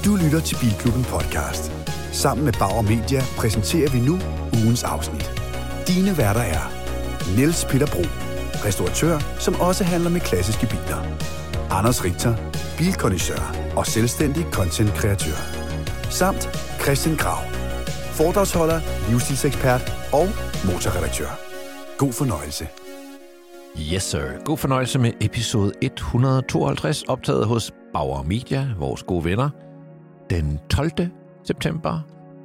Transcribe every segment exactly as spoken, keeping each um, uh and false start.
Du lytter til Bilklubben Podcast. Sammen med Bauer Media præsenterer vi nu ugens afsnit. Dine værter er Niels Peter Bro, restauratør, som også handler med klassiske biler. Anders Richter, bilkondisseur og selvstændig content-kreatør. Samt Christian Grav, foredragsholder, livsstilsekspert og motorredaktør. God fornøjelse. Yes, sir. God fornøjelse med episode et hundrede tooghalvtreds, optaget hos Bauer Media, vores gode venner, den tolvte september.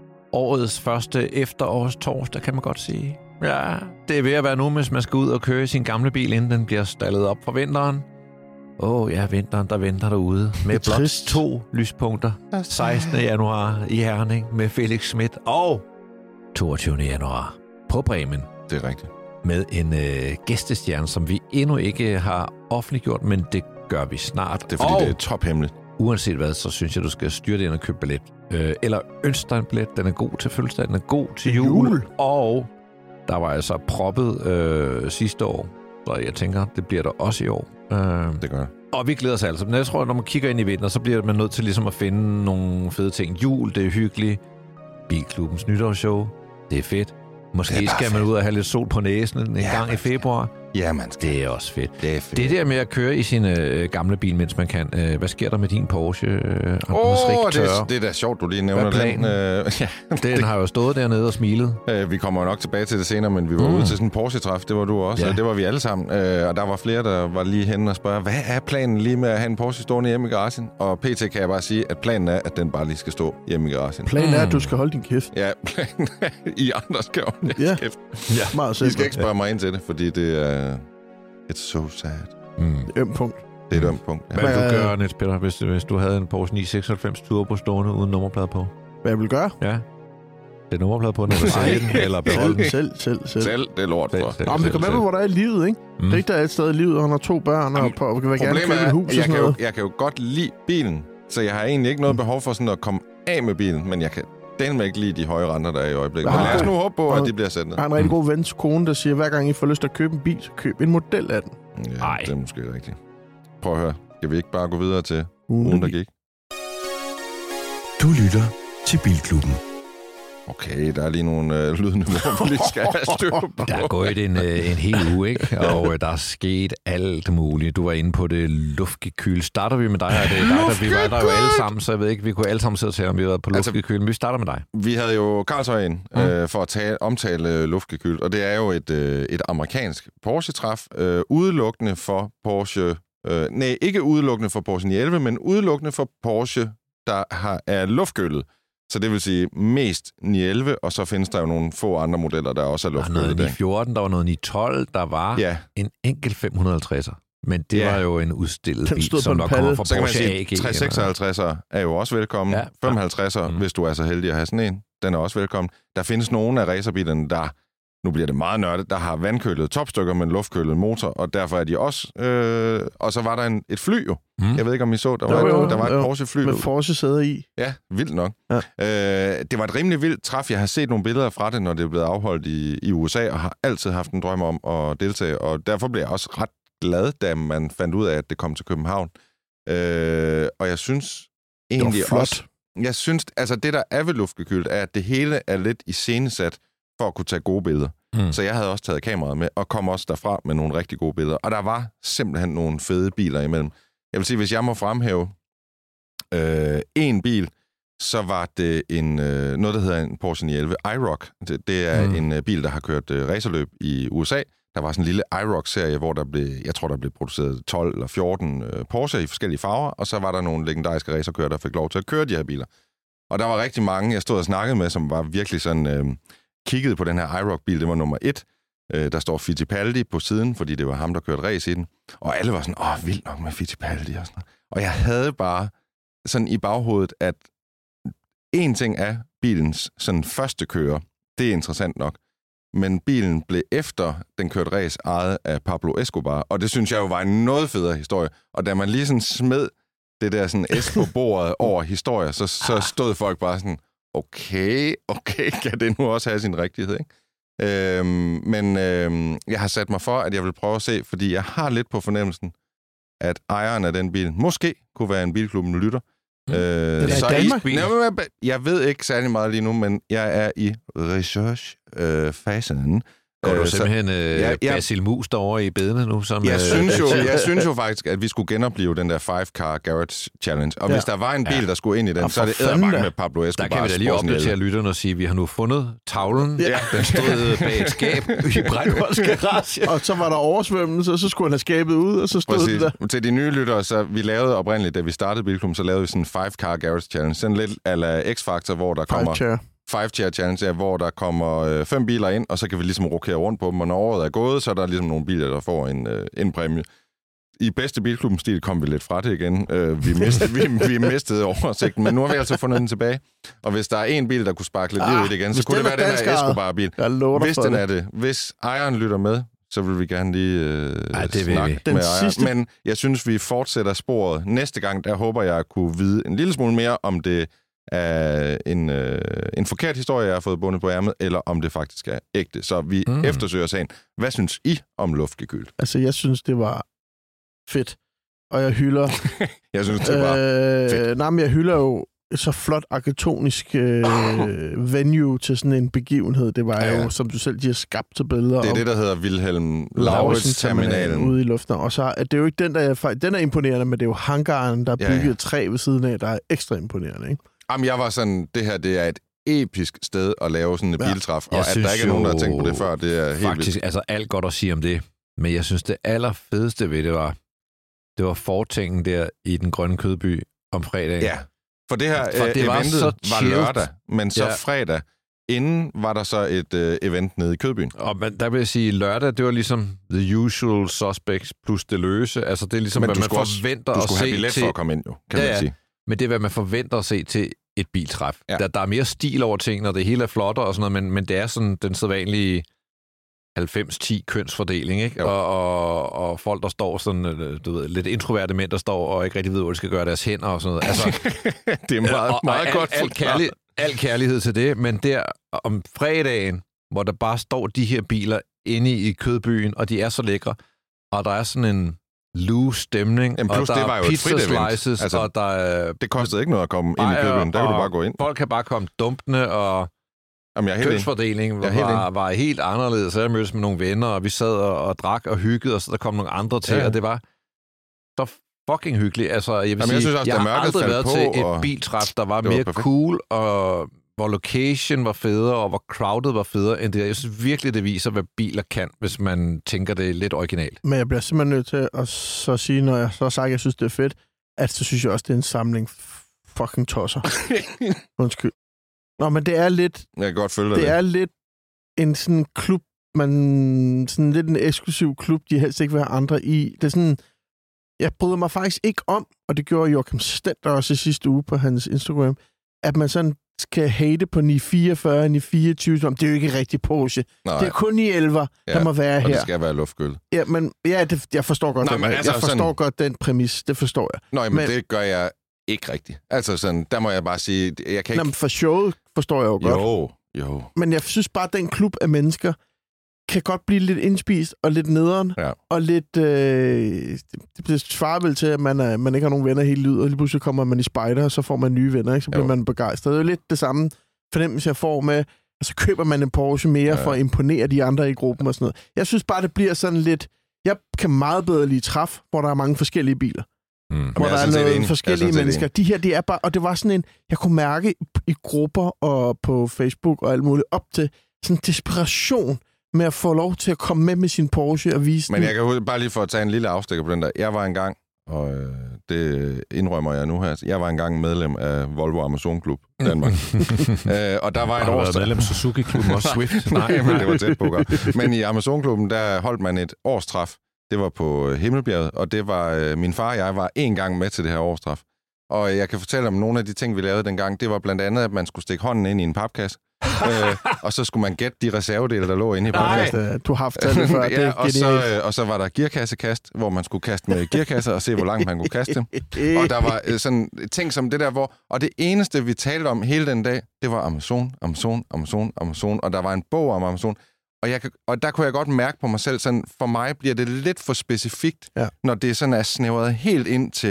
Årets første efterårstorsdag, kan man godt sige. Ja, det er ved at være nu, hvis man skal ud og køre sin gamle bil, inden den bliver stallet op for vinteren. Åh oh, ja, vinteren, der venter derude. Med blot trist. to lyspunkter. sekstende januar i Herning med Felix Schmidt og toogtyvende januar på Bremen. Det er rigtigt. Med en øh, gæstestjerne, som vi endnu ikke har offentliggjort, men det gør vi snart. Det er fordi, og det er tophemmeligt. Uanset hvad, så synes jeg, du skal styre dig ind og købe billet. Øh, eller ønske dig en billet. Den er god til fødselsdag, den er god til jul. jul. Og der var altså proppet øh, sidste år, så jeg tænker, det bliver der også i år. Øh, det gør jeg. Og vi glæder os altså. Men jeg tror, når man kigger ind i vinteren, så bliver man nødt til ligesom at finde nogle fede ting. Jul, det er hyggeligt. Bilklubbens nytårsshow, det er fedt. Måske skal man fedt. ud og have lidt sol på næsen en ja, gang i februar. Ja, man skal. Det er også fedt. Det er fedt. Det der med at køre i sin øh, gamle bil, mens man kan. Øh, hvad sker der med din Porsche? Øh, Åh, oh, det, det er da sjovt, du lige nævner den. Øh, ja, den det, har jo stået dernede og smilet. Øh, vi kommer jo nok tilbage til det senere, men vi var mm. ude til sådan en Porsche-træf. Det var du også, ja. Og det var vi alle sammen. Øh, og der var flere, der var lige henne og spørge, hvad er planen lige med at have en Porsche stående hjemme i garagen? Og P T kan jeg bare sige, at planen er, at den bare lige skal stå hjemme i garagen. Planen er, at du skal holde din kæft. Ja, planen er, I andre skal holde ja. kæft. Ja, meget simpelt. I skal ikke spørge mig ind til det, fordi det er... It's so sad. Mm. Det er et ømt punkt. Det er et ømt punkt, ja. Hvad vil du gøre, Niels Peter, hvis, hvis du havde en Porsche ni seksoghalvfems Turbo stående uden nummerplade på? Hvad jeg vil gøre? Ja. Det er nummerplade på, når du sælger den, eller beholde den? Selv, selv, selv. Selv, det er lort for. Nå, men det kommer med, hvor der er i livet, ikke? Mm. Rigtig er et sted i livet, og han har to børn, og, på, og kan være gerne købe et hus og sådan jeg noget. Kan jo, jeg kan jo godt lide bilen, så jeg har egentlig ikke noget behov for sådan at komme af med bilen, men jeg kan den ikke lide de høje renter, der er i øjeblikket. Men lad os nu håbe på, at de bliver sendt ned. Jeg har en rigtig god vens kone, der siger, hver gang I får lyst til at købe en bil, så køb en model af den. Ja, det er måske rigtigt. Prøv at høre. Skal vi ikke bare gå videre til ugen, der gik? Du lytter til Bilklubben. Okay, der er lige nogle øh, lydniveauer, vi lige skal have styr på. Der er gået en, øh, en hel uge, ikke? Og øh, der er sket alt muligt. Du var inde på det luftgekyl. Starter vi med dig? Er det dig, der, vi var der jo alle sammen, så jeg ved ikke, vi kunne alle sammen sidde og tale om, vi har været på luftgekyl. Men vi starter med dig. Vi havde jo Carlshøj ind mm. øh, for at tale, omtale luftgekyl, og det er jo et, øh, et amerikansk Porsche-træf, øh, udelukkende for Porsche... Øh, nej, ikke udelukkende for Porsche ni elleve, men udelukkende for Porsche, der har, er luftkølet. Så det vil sige mest ni elleve, og så findes der jo nogle få andre modeller, der også er luftkølet. Der var noget ni fjorten, der var noget ni tolv, der var ja. en enkelt fem hundrede halvtredser. Men det ja. var jo en udstillet bil, som nok kommer fra Porsche A G. tre seksoghalvtredser er jo også velkommen. Ja. femoghalvtredser, mm. hvis du er så heldig at have sådan en, den er også velkommen. Der findes nogle af racerbilerne, der, nu bliver det meget nørdet, der har vandkølet topstykker med en luftkølet motor, og derfor er de også... Øh, og så var der en, et fly jo. Mm. Jeg ved ikke, om I så, der var, jo, jo, et, der var et Porsche-fly. Med Porsche-sæder i. Ja, vildt nok. Ja. Øh, det var et rimelig vildt træf. Jeg har set nogle billeder fra det, når det er blevet afholdt i, i U S A, og har altid haft en drøm om at deltage, og derfor blev jeg også ret glad, da man fandt ud af, at det kom til København. Øh, og jeg synes egentlig også... Jeg synes, altså det, der er ved luftgekylt, er, at det hele er lidt iscenesat for at kunne tage gode billeder. Mm. Så jeg havde også taget kameraet med, og kom også derfra med nogle rigtig gode billeder. Og der var simpelthen nogle fede biler imellem. Jeg vil sige, hvis jeg må fremhæve øh, en bil, så var det en, øh, noget, der hedder en Porsche ni elleve iRock. Det, det er mm. en øh, bil, der har kørt øh, racerløb i U S A. Der var sådan en lille iRock-serie, hvor der blev, jeg tror, der blev produceret tolv eller fjorten øh, Porsche i forskellige farver, og så var der nogle legendariske racerkører, der fik lov til at køre de her biler. Og der var rigtig mange, jeg stod og snakkede med, som var virkelig sådan... Øh, kiggede på den her iRock-bil, det var nummer et. Øh, der står Fittipaldi på siden, fordi det var ham, der kørte race i den. Og alle var sådan, åh, vildt nok med Fittipaldi og sådan noget. Og jeg havde bare sådan i baghovedet, at en ting er bilens sådan første kører. Det er interessant nok. Men bilen blev efter den kørte race ejet af Pablo Escobar. Og det synes jeg jo var en noget federe historie. Og da man lige sådan smed det der sådan S på bordet over historier, så, så stod folk bare sådan, okay, okay, kan det nu også have sin rigtighed, ikke? Øhm, men øhm, jeg har sat mig for, at jeg vil prøve at se, fordi jeg har lidt på fornemmelsen, at ejeren af den bil måske kunne være en Bilklubben lytter, Mm. Øh, så i Danmark? Jeg, jeg ved ikke særlig meget lige nu, men jeg er i research-fasen. Øh, Går du simpelthen øh, ja, ja. Basil Mus derovre i bedene nu? Som, jeg, øh, synes jo, jeg synes jo faktisk, at vi skulle genopleve den der five-car garage challenge. Og ja. hvis der var en bil, ja. der skulle ind i den, og så er det edderbakke med Pablo Escobar. Der kan vi da lige opdatere lytterne og sige, at vi har nu fundet tavlen. Ja. Den stod bag et skab i Breinholds garage. Og så var der oversvømmelse, og så skulle han have skabet ud, og så stod Præcis. det der. Til de nye lyttere, så vi lavede oprindeligt, da vi startede Bilklubben, så lavede vi sådan en five-car garage challenge. Sådan lidt a la X-Factor, hvor der kommer... Five-chair. Five-chair challenge er, hvor der kommer øh, fem biler ind, og så kan vi ligesom rokere rundt på dem, og når året er gået, så er der ligesom nogle biler, der får en, øh, en præmie. I bedste Bilklubben-stil kom vi lidt fra det igen. Øh, vi, mistede, vi, vi mistede oversigten, men nu har vi altså fundet den tilbage. Og hvis der er en bil, der kunne sparke lidt liv i det igen, så kunne det være den her Escobar-bil. Hvis den er det. Hvis ejeren lytter med, så vil vi gerne lige øh, Ej, det snakke med ejeren. Sidste... Men jeg synes, vi fortsætter sporet. Næste gang, der håber jeg at kunne vide en lille smule mere om det af en, øh, en forkert historie, jeg har fået bundet på ærmet, eller om det faktisk er ægte. Så vi mm. eftersøger sagen. Hvad synes I om luftgekøl? Altså, jeg synes, det var fedt. Og jeg hylder... jeg synes, det var øh, fedt. Nej, men jeg hylder jo så flot arkitektonisk øh, venue til sådan en begivenhed. Det var ja, ja. jo, som du selv har skabt til billeder. Det er det, der hedder Wilhelm Lauritzen-terminalen. Ude i luften. Og så er det jo ikke den, der er, den er imponerende, men det er jo hangaren, der er bygget ja, ja. træ ved siden af, der er ekstra imponerende, ikke? Jamen, jeg var sådan, det her, det er et episk sted at lave sådan en ja. biltræf, og jeg at der ikke er nogen, der har tænkt på det før, det er helt faktisk, vildt. Altså alt godt at sige om det, men jeg synes, det allerfedeste ved det var, det var fortængen der i den grønne kødby om fredagen. Ja, for det her for det var, eventet var lørdag, men så ja. fredag, inden var der så et uh, event nede i Kødbyen. Og man, der vil jeg sige, lørdag, det var ligesom the usual suspects plus det løse. Altså det er ligesom, hvad man forventer også, du at se have billet til... for at komme ind, jo, kan ja, man sige. Men det er, hvad man forventer at se til et biltræf. Ja. Der, der er mere stil over tingene, og det hele er flottere og sådan noget, men, men det er sådan den sædvanlige halvfems ti kønsfordeling, ikke? Og, og, og folk, der står sådan, du ved, lidt introverte mænd, der står og ikke rigtig ved, hvor de skal gøre deres hænder og sådan noget. Altså, det er meget, og, meget og godt al, al, kærlig, al kærlighed til det, men der om fredagen, hvor der bare står de her biler inde i kødbyen, og de er så lækre, og der er sådan en loose stemning, Jamen, plus, og der det var jo er pizza slices, altså, og der er... Det kostede ikke noget at komme ind i kødbyen, der kan du bare gå ind. Folk kan bare komme dumpende, og kønsfordelingen var, helt var helt anderledes. Så jeg mødtes med nogle venner, og vi sad og, og drak og hyggede, og så der kom nogle andre til, ja. og det var så fucking hyggeligt. Altså, jeg vil Jamen, sige, jeg, synes også, jeg har aldrig været på, til et biltræf, der var mere var cool, og hvor location var federe, og hvor crowded var federe end det. Jeg synes virkelig, det viser, hvad biler kan, hvis man tænker det lidt originalt. Men jeg bliver simpelthen nødt til at så sige, når jeg så har sagt, at jeg synes, det er fedt, at så synes jeg også, det er en samling fucking tosser. Undskyld. Nå, men det er lidt... Jeg kan godt følge det. Det Det er lidt en sådan klub, man... Sådan lidt en eksklusiv klub, de helst ikke vil have andre i. Det er sådan... Jeg bryder mig faktisk ikke om, og det gjorde Joachim Stender også i sidste uge på hans Instagram, at man sådan skal hate på ni fireogfyrre, ni fireogtyve, som det er jo ikke rigtig Porsche. Nej. Det er kun ni elleve, ja, der må være og her. det skal være luftgøl. Ja, men ja, det, jeg forstår godt, Nå, den, altså, jeg forstår sådan... godt den præmis. Det forstår jeg. Nå, men, men det gør jeg ikke rigtigt. Altså sådan, der må jeg bare sige, jeg kan ikke... Nå, for showet forstår jeg jo godt. Jo, jo. Men jeg synes bare, at den klub af mennesker kan godt blive lidt indspist og lidt nederen, ja. og lidt... Øh, det bliver svaret vel til, at man, er, man ikke har nogen venner hele livet, og lige pludselig kommer man i spejder, og så får man nye venner, ikke? Så bliver jo. man begejstret. Det er jo lidt det samme fornemmelse, jeg får med, og så køber man en Porsche mere ja. for at imponere de andre i gruppen og sådan noget. Jeg synes bare, det bliver sådan lidt... Jeg kan meget bedre lide træf, hvor der er mange forskellige biler. Mm. Hvor der er nogle forskellige mennesker. De her, de er bare... Og det var sådan en... Jeg kunne mærke i grupper og på Facebook og alt muligt op til sådan en desperation med at få lov til at komme med med sin Porsche og vise Men jeg kan huske, bare lige for at tage en lille afstikker på den der. Jeg var engang, og øh, det indrømmer jeg nu her, jeg var engang medlem af Volvo Amazon Klub Danmark. øh, og der var et årstræf. Har du medlem Suzuki Klub også Swift? Nej, men det var tæt på godt. Men i Amazon Klubben, der holdt man et årstræf. Det var på Himmelbjerget, og det var øh, min far og jeg var en gang med til det her årstræf. Og jeg kan fortælle om nogle af de ting, vi lavede dengang. Det var blandt andet, at man skulle stikke hånden ind i en papkasse. øh, og så skulle man gætte de reservedele, der lå inde i papkassen. Du har haft det før. Ja, og, så, øh, og så var der gearkassekast, hvor man skulle kaste med gearkasser og se, hvor langt man kunne kaste dem. Og der var øh, sådan ting som det der, hvor... Og det eneste, vi talte om hele den dag, det var Amazon, Amazon, Amazon, Amazon. Og der var en bog om Amazon. Og, jeg, og der kunne jeg godt mærke på mig selv, sådan, for mig bliver det lidt for specifikt, ja. når det sådan er snævret helt ind til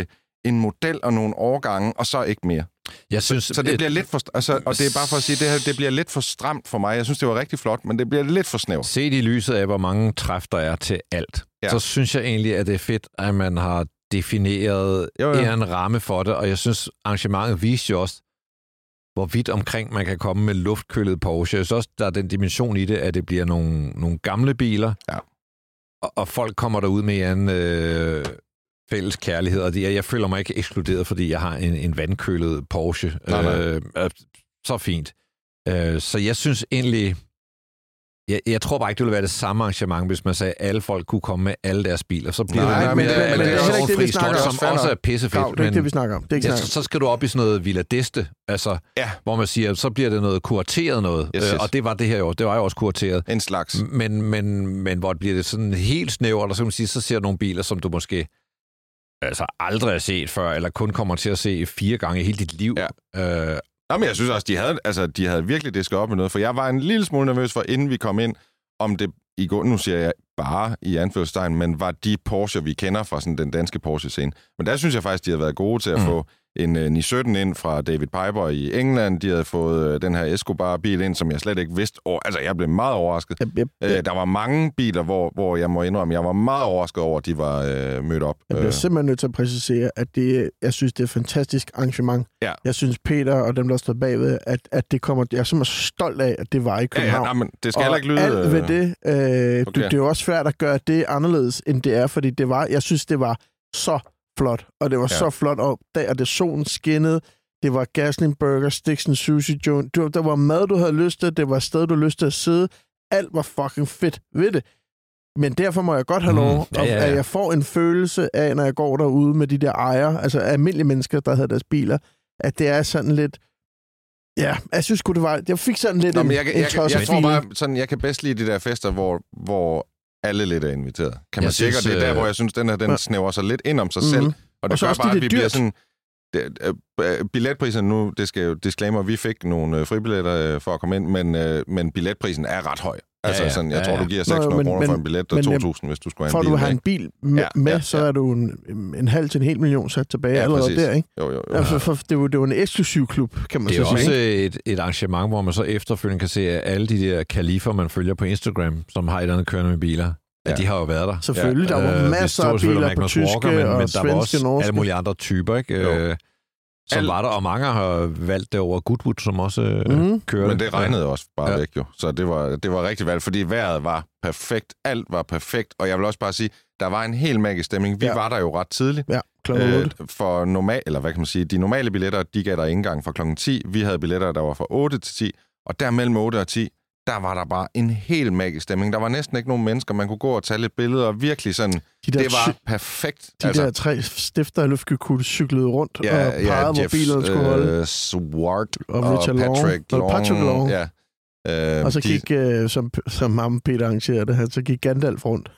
en model og nogle årgange, og så ikke mere. Jeg synes, så, så det bliver lidt for... Altså, og det er bare for at sige, det her det bliver lidt for stramt for mig. Jeg synes, det var rigtig flot, men det bliver lidt for snævert. Set i lyset af, hvor mange træf der er til alt, ja. så synes jeg egentlig, at det er fedt, at man har defineret jo, jo. en ramme for det, og jeg synes, arrangementet viste jo også, hvor vidt omkring man kan komme med luftkølet Porsche. Jeg synes også, der er den dimension i det, at det bliver nogle, nogle gamle biler, ja. og, og folk kommer derud med en øh, fælles kærlighed, og det, jeg, jeg føler mig ikke ekskluderet, fordi jeg har en, en vandkølet Porsche. Nej, nej. Øh, så fint. Øh, så jeg synes egentlig... Jeg, jeg tror bare ikke, det ville være det samme arrangement, hvis man sagde, at alle folk kunne komme med alle deres biler. Så bliver nej, det men, mere, det, men det er heller ikke det, vi snakker om. Som også er pissefedt. Gav, det er ikke det, vi snakker om. Det er ikke ja, så, så skal du op i sådan noget Villa d'Este, altså, ja. hvor man siger, så bliver det noget kurateret noget. Yes, yes. Øh, og det var det her jo. Det var jo også kurateret. En slags. Men, men, men hvor det bliver det sådan helt snævert, og så kan man sige, så ser du nogle biler, som du måske altså aldrig har set før, eller kun kommer til at se fire gange i hele dit liv. Ja. Øh, Nå, men jeg synes også, de havde, altså, de havde virkelig disket op med noget, for jeg var en lille smule nervøs for, inden vi kom ind, om det i går, nu siger jeg bare i anførselstegn, men var de Porsche, vi kender fra sådan den danske Porsche-scene. Men der synes jeg faktisk, de har været gode til at mm. få en uh, ni sytten ind fra David Piper i England. De havde fået uh, den her Escobar-bil ind, som jeg slet ikke vidste. Oh, altså, jeg blev meget overrasket. Yep, yep, yep. Uh, der var mange biler, hvor, hvor jeg må indrømme, jeg var meget overrasket over, at de var uh, mødt op. Jeg bliver uh. simpelthen nødt til at præcisere, at det, jeg synes, det er et fantastisk arrangement. Ja. Jeg synes, Peter og dem, der står bagved, at, at det kommer... Jeg er simpelthen stolt af, at det var i København. Ja, ja, men det skal heller ikke lyde... alt ved det, øh, okay. det, det er jo også svært at gøre det anderledes, end det er, fordi det var... Jeg synes, det var så flot, og det var ja. så flot, og der, og det solen skinnede, det var Gaslin Burger, Stixon Sushi Joint, der var mad, du havde lyst til, det var et sted, du havde lyst til at sidde, alt var fucking fedt ved det. Men derfor må jeg godt have lov, mm, ja, ja, ja. at jeg får en følelse af, når jeg går derude med de der ejere, altså almindelige mennesker, der havde deres biler, at det er sådan lidt... Ja, jeg synes sgu, det var... Jeg fik sådan lidt Nå, en, jeg, jeg, en jeg, jeg, jeg tror bare, sådan, jeg kan bedst lide de der fester, hvor, hvor alle lidt er inviteret. Kan man sikkert, det er der, hvor jeg synes, den her, den ja. snæver sig lidt ind om sig mm-hmm. selv. Og det og gør bare, at vi dyrt. bliver sådan... Det, uh, billetprisen nu, det skal jo disclaimer, vi fik nogle uh, fribilletter uh, for at komme ind, men, uh, men billetprisen er ret høj. Altså, ja, ja. Sådan, jeg ja, tror, du giver seks hundrede kroner for en billet, og to tusind, hvis du skulle have en bil. For du har en bil med, ja, med ja, så er du en, en halv til en hel million sat tilbage ja, allerede præcis. der, ikke? Jo, jo, jo. Altså, for, det, er jo, det er jo en eksklusiv klub, kan man så sige. Det er også sige, et, et arrangement, hvor man så efterfølgende kan se, at alle de der kalifer, man følger på Instagram, som har et eller andet kørende med biler, ja. de har jo været der. Selvfølgelig, ja. der var masser af biler på tyske Walker, men, og men der var også norske. alle mulige andre typer, ikke? Jo. Som var der, og mange har valgt det over Goodwood, som også mm. kørte. Men det regnede også bare ja. væk, jo. Så det var, det var rigtig valgt, fordi vejret var perfekt, alt var perfekt, og jeg vil også bare sige, der var en helt magisk stemning. Vi ja. var der jo ret tidligt. Ja, klokken otte. Øh, for normal, eller hvad kan man sige, de normale billetter, de gav der indgang fra klokken ti. Vi havde billetter, der var fra otte til ti, og der mellem otte og ti, der var der bare en helt magisk stemning. Der var næsten ikke nogen mennesker. Man kunne gå og tage lidt billeder, og virkelig sådan, de det var perfekt. De altså, der tre stifter af Løfgekut cyklede rundt ja, og pegede, ja, hvor Jeff, bilerne skulle holde. Uh, Swart og, og Patrick Long. Og Patrick Long. Ja. Uh, og så gik, de... uh, som, som ham Peter arrangerede han, så gik Gandalf rundt.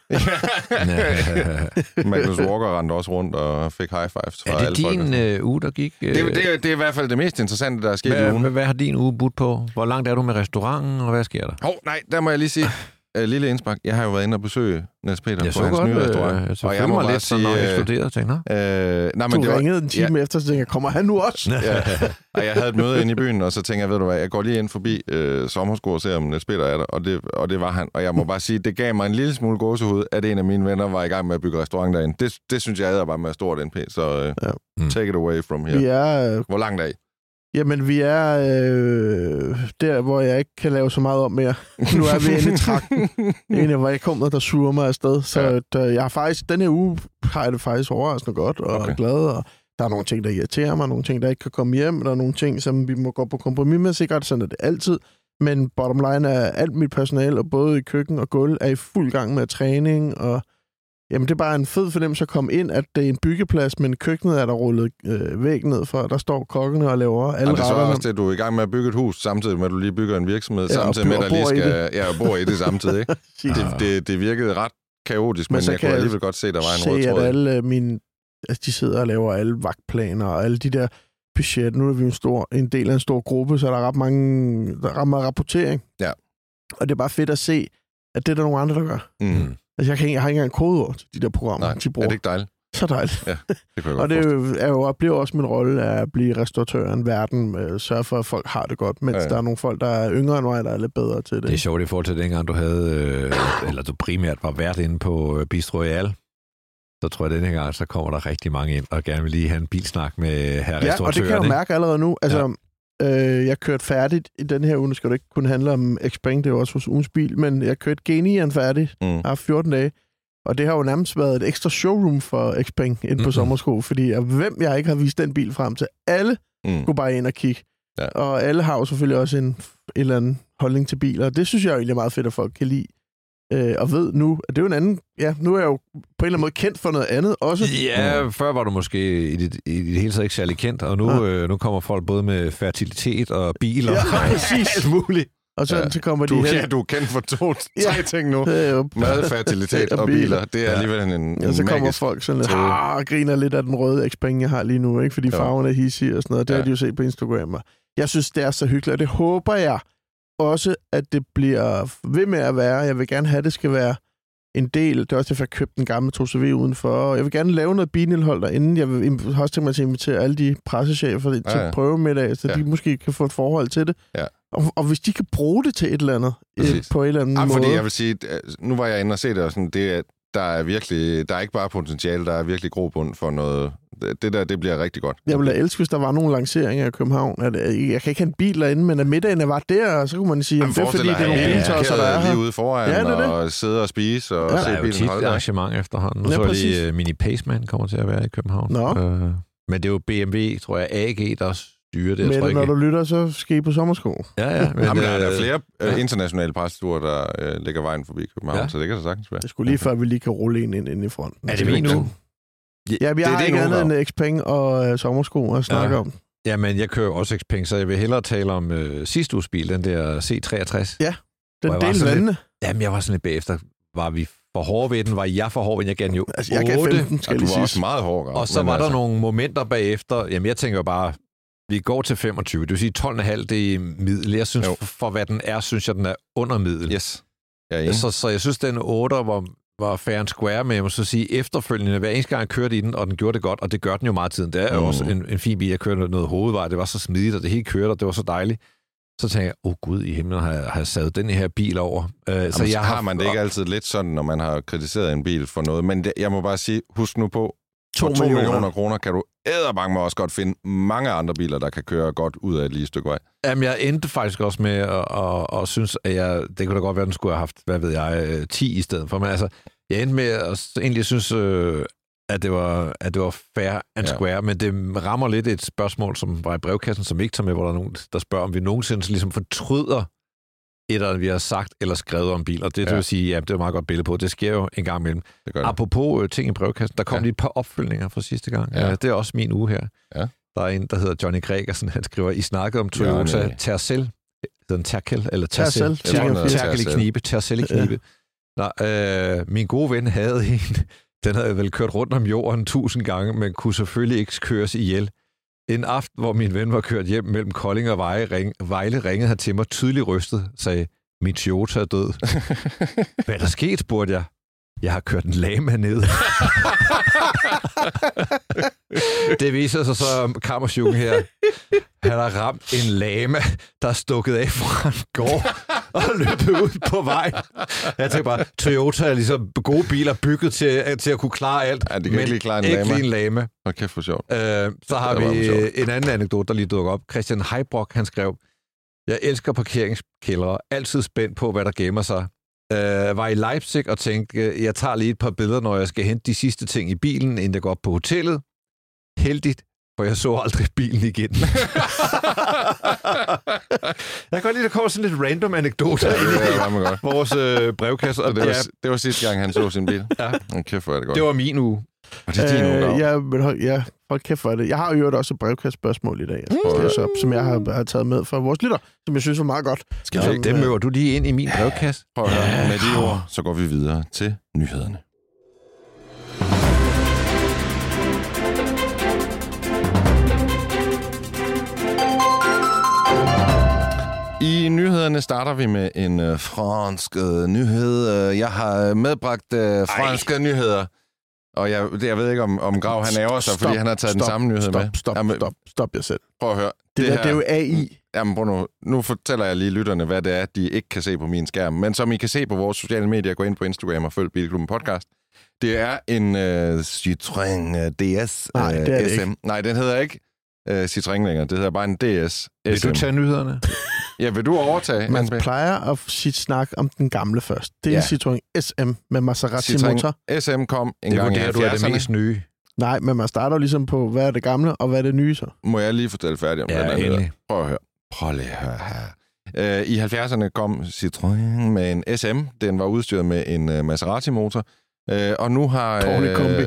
Magnus Walker rendte også rundt og fik high fives fra alle folk. Er det din uh, uge, der gik? Uh... Det, det, det er i hvert fald det mest interessante, der er sket hvad, i ugen. Hvad, hvad har din uge budt på? Hvor langt er du med restauranten, og hvad sker der? Hov, nej, der må jeg lige sige. Uh, lille indspark. Jeg har jo været inde og besøge Niels Peter jeg på hans godt, nye restaurant. Øh, og jeg må lidt sige... Jeg eksploderede, tænkte jeg. Øh, nej, men du ringede var, en time ja. efter, så tænkte jeg, kommer han nu også? ja. Og jeg havde et møde inde i byen, og så tænkte jeg, ved du hvad, jeg går lige ind forbi øh, Sommersko og ser, om Niels Peter er der. Og det, og det var han. Og jeg må bare sige, det gav mig en lille smule gåsehud, at en af mine venner var i gang med at bygge restaurant derinde. Det, det synes jeg er bare med stort N P, så øh, ja. mm. take it away from here. Vi er, øh... Hvor langt er I? Jamen, vi er øh, der, hvor jeg ikke kan lave så meget om mere. Nu er vi inde i trakten. Egentlig var jeg kommet, der suger mig afsted. Så ja. der, jeg har faktisk, den her uge har jeg det faktisk overraskende godt og okay. glad. Og der er nogle ting, der irriterer mig, nogle ting, der ikke kan komme hjem. Der er nogle ting, som vi må gå på kompromis med. Sikkert sådan er det altid. Men bottom line er, alt mit personale, og både i køkken og gulv, er i fuld gang med træning. Og jamen, det er bare en fed fornemmelse at komme ind, at det er en byggeplads, men køkkenet er der rullet øh, væk ned for. Der står kokkene og laver alle retterne. Og det er så også det, du er i gang med at bygge et hus, samtidig med, at du lige bygger en virksomhed, ja, samtidig med, at der lige skal... Ja, og bor i det samtidig, ikke? det, det, det virkede ret kaotisk, men, men jeg kunne alligevel godt se, at der var en rød tråd. Se, at alle mine... Altså, de sidder og laver alle vagtplaner og alle de der budget. Nu er vi en, stor, en del af en stor gruppe, så der er ret mange... Der er ret meget rapportering. Ja. Og det er bare fedt at se, at det er der nogle andre, der gør. Mm. Altså, jeg, kan ikke, jeg har ikke engang kodeord til de der programmer, Nej, de bruger. er det ikke dejligt? Så dejligt. Ja, det kan jeg og det er jo, er jo, bliver også min rolle at blive restauratøren verden, øh, sørge for, at folk har det godt, mens ja, ja. der er nogle folk, der er yngre end mig, der er lidt bedre til det. Det er sjovt i forhold til dengang, du havde, øh, eller du primært var vært inde på Bistro Royal. Så tror jeg, at denne gang, så kommer der rigtig mange ind, og gerne vil lige have en bilsnak med her restauratøren. Ja, og det kan jeg jo mærke allerede nu. Altså, ja. øh, jeg kørte færdigt i den her uge. Nu skal det ikke kun handle om Xpeng, det er jo også hos ugens bil, men jeg kørte Genian færdig. Mm. Jeg har fjorten dage. Og det har jo nærmest været et ekstra showroom for Xpeng ind på mm-hmm. Sommersko, fordi af hvem jeg ikke har vist den bil frem til. Alle mm. kunne bare ind og kigge. Ja. Og alle har jo selvfølgelig også en, en eller anden holdning til biler. Det synes jeg jo egentlig er meget fedt, at folk kan lide. Øh, og ved nu, at det er jo en anden... Ja, nu er jeg jo på en eller anden måde kendt for noget andet også. Ja, mm. før var du måske i det, i det hele taget ikke særlig kendt, og nu, ja. øh, nu kommer folk både med fertilitet og biler. Ja, præcis. Alt muligt. Og så, ja. så kommer du, de her... Ja, du er kendt for to, tre ja. ting nu. Ja, mad, fertilitet og biler. Det er alligevel en, en ja, så kommer magisk folk sådan lidt, ah, griner lidt af den røde Xpeng, jeg har lige nu, ikke? Fordi farverne er hissige og sådan noget. Det ja. har de jo set på Instagram. Jeg synes, det er så hyggeligt, og det håber jeg også, at det bliver ved med at være. Jeg vil gerne have, at det skal være en del. Det er også derfor, jeg købte en gammel to C V udenfor. Jeg vil gerne lave noget bilindhold derinde. Jeg vil også tænke mig til at invitere alle de pressechefer til ja, ja. prøvemiddag, så ja. de måske kan få et forhold til det. Ja. Og, og hvis de kan bruge det til et eller andet, et, på en eller anden ja, måde. Fordi jeg vil sige, nu var jeg inde og se det, og sådan, det er, der er virkelig, der er ikke bare potentiale, der er virkelig grobund for noget. Det der, det bliver rigtig godt. Jeg ville elske, hvis der var nogle lanceringer i København. At, jeg kan ikke have en bil derinde, men at middagen var der, og så kunne man sige, at det er fordi, det er nogle biltosser, der er her. Lige ude foran, ja, det det. Og sidde og spise og ja. se bilen holde. Der er jo tit arrangement efterhånden. Nu ja, så er lige uh, Mini Paceman kommer til at være i København. Uh, men det er jo B M W, tror jeg, A G, der styrer det. Men jeg tror når ikke. du lytter, så skal I på sommersko. Ja, ja. Men, Jamen, der er flere ja. internationale presseture, der uh, ligger vejen forbi København, ja. så det kan da sagtens være. Det skulle lige før, vi lige kan rulle en ind, ind i fronten. Er det lige nu? Ja, vi har det, ikke andet end Xpeng og uh, sommersko at snakke ja. om. Ja, men jeg kører også Xpeng, så jeg vil hellere tale om uh, sidste uges bil, den der C treogtres. Ja, den del vandene. Jamen, jeg var sådan lidt bagefter. Var vi for hårde ved den? Var jeg for hård ved den? Jeg gav den jo altså, jeg gav femten, skal ja, lige sige. Også meget hård. Og så var altså der nogle momenter bagefter. Jamen, jeg tænker bare, vi går til femogtyve. Det vil sige tolv komma fem, det er middel. Jeg synes, jo. for hvad den er, synes jeg, den er under middel. Yes. Ja, så, så jeg synes, den otter var... var fair and square, men jeg må så sige, efterfølgende, hver eneste gang jeg kørte i den, og den gjorde det godt, og det gør den jo meget tiden. Det er jo mm. også en, en fin bil, jeg kørte noget hovedvej, det var så smidigt, og det hele kørte, og det var så dejligt. Så tænkte jeg, åh oh, gud, i himlen har jeg, har jeg savet den her bil over. Uh, Jamen, så jeg har, har man det ikke altid lidt sådan, når man har kritiseret en bil for noget, men det, jeg må bare sige, husk nu på, for to millioner kroner kan du æderbange med også godt finde mange andre biler, der kan køre godt ud af et lige stykke vej. Jamen, jeg endte faktisk også med at, at, at synes, at jeg, det kunne da godt være, at den skulle have haft, hvad ved jeg, ti i stedet for. Men altså, jeg endte med at egentlig synes, øh, at, det var, at det var fair and square, ja. men det rammer lidt et spørgsmål, som var i brevkassen, som ikke tager med, hvor der er nogen, der spørger, om vi nogensinde ligesom fortryder et eller andet, vi har sagt eller skrevet om biler. Det, ja. det vil sige, ja, det er meget godt billede på. Det sker jo en gang imellem. Apropos øh, ting i brevkassen, der kom ja. lige et par opfølgninger fra sidste gang. Ja. Ja, det er også min uge her. Ja. Der er en, der hedder Johnny Gregersen, han skriver, I snakkede om Toyota ja, Tercel, den Terkel, eller Tercel, Terkel i knibe, Tercel i knibe. Nå, øh, min gode ven havde en, den havde vel kørt rundt om jorden tusind gange, men kunne selvfølgelig ikke køres ihjel. En aften, hvor min ven var kørt hjem mellem Kolding og Vejle, ring, Vejle ringede han til mig tydeligt rystet, sagde, min Toyota er død. Hvad er der sket, spurgte jeg. Jeg har kørt en lama ned. Det viser sig så om kammersjukken her. Han har ramt en lama, der er stukket af fra en gård og løbet ud på vej. Jeg tænker bare, Toyota er ligesom gode biler bygget til, til at kunne klare alt, ja, det kan men ikke lige klare en ikke lama. Lige en lama. Okay, for sjovt. Øh, så har vi en anden anekdote, der lige dukker op. Christian Heibrock, han skrev, jeg elsker parkeringskældre, altid spændt på, hvad der gemmer sig. Uh, var i Leipzig og tænkte, jeg tager lige et par billeder, når jeg skal hente de sidste ting i bilen, inden jeg går op på hotellet. Heldigt, for jeg så aldrig bilen igen. Jeg kan godt lide, der kommer sådan lidt random anekdoter ja, ind i vores øh, brevkasse. Og det, var, ja. det var sidste gang, han så sin bil. Ja. Kæft, hvor er det godt. Det var min uge. Og det er din uge, øh, ja, men, ja, hold kæft for det. Jeg har jo også et brevkasse-spørgsmål i dag, jeg skal læse op, som jeg har, har taget med fra vores lytter, som jeg synes var meget godt. Skal ja, dem møver du lige ind i min brevkasse. Prøv at høre. Med de ord, så går vi videre til nyhederne. I nyhederne starter vi med en øh, fransk øh, nyhed. Jeg har medbragt øh, franske Ej. nyheder. Og jeg, jeg ved ikke, om, om Grav han ærger sig, stop, fordi han har taget stop, den samme nyhed stop, med. Stop, Jamen, stop, stop jer selv. Prøv at høre. Det, det, der, her, det er jo A I. Jamen, prøv nu. Nu fortæller jeg lige lytterne, hvad det er, de ikke kan se på min skærm. Men som I kan se på vores sociale medier, gå ind på Instagram og følg Bilklubben Podcast. Det er en uh, Citroën D S uh, Nej, det er det S M. ikke. Nej, den hedder ikke uh, Citroën længere. Det hedder bare en D S S M. Vil du tage nyhederne? Ja, vil du overtage? Man plejer at sige snak om den gamle først. Det er ja. Citroën S M med Maserati-motor. Citroën S M kom en det gang i halvfjerdserne. Det er det mest nye. Nej, men man starter jo ligesom på, hvad er det gamle, og hvad er det nye så? Må jeg lige fortælle færdigt om ja, den anden? Endelig. Prøv at høre. Prøv lige at høre her. Uh, I halvfjerdserne kom Citroën med en S M. Den var udstyret med en uh, Maserati-motor. Uh, og nu har... Dårlig kombi.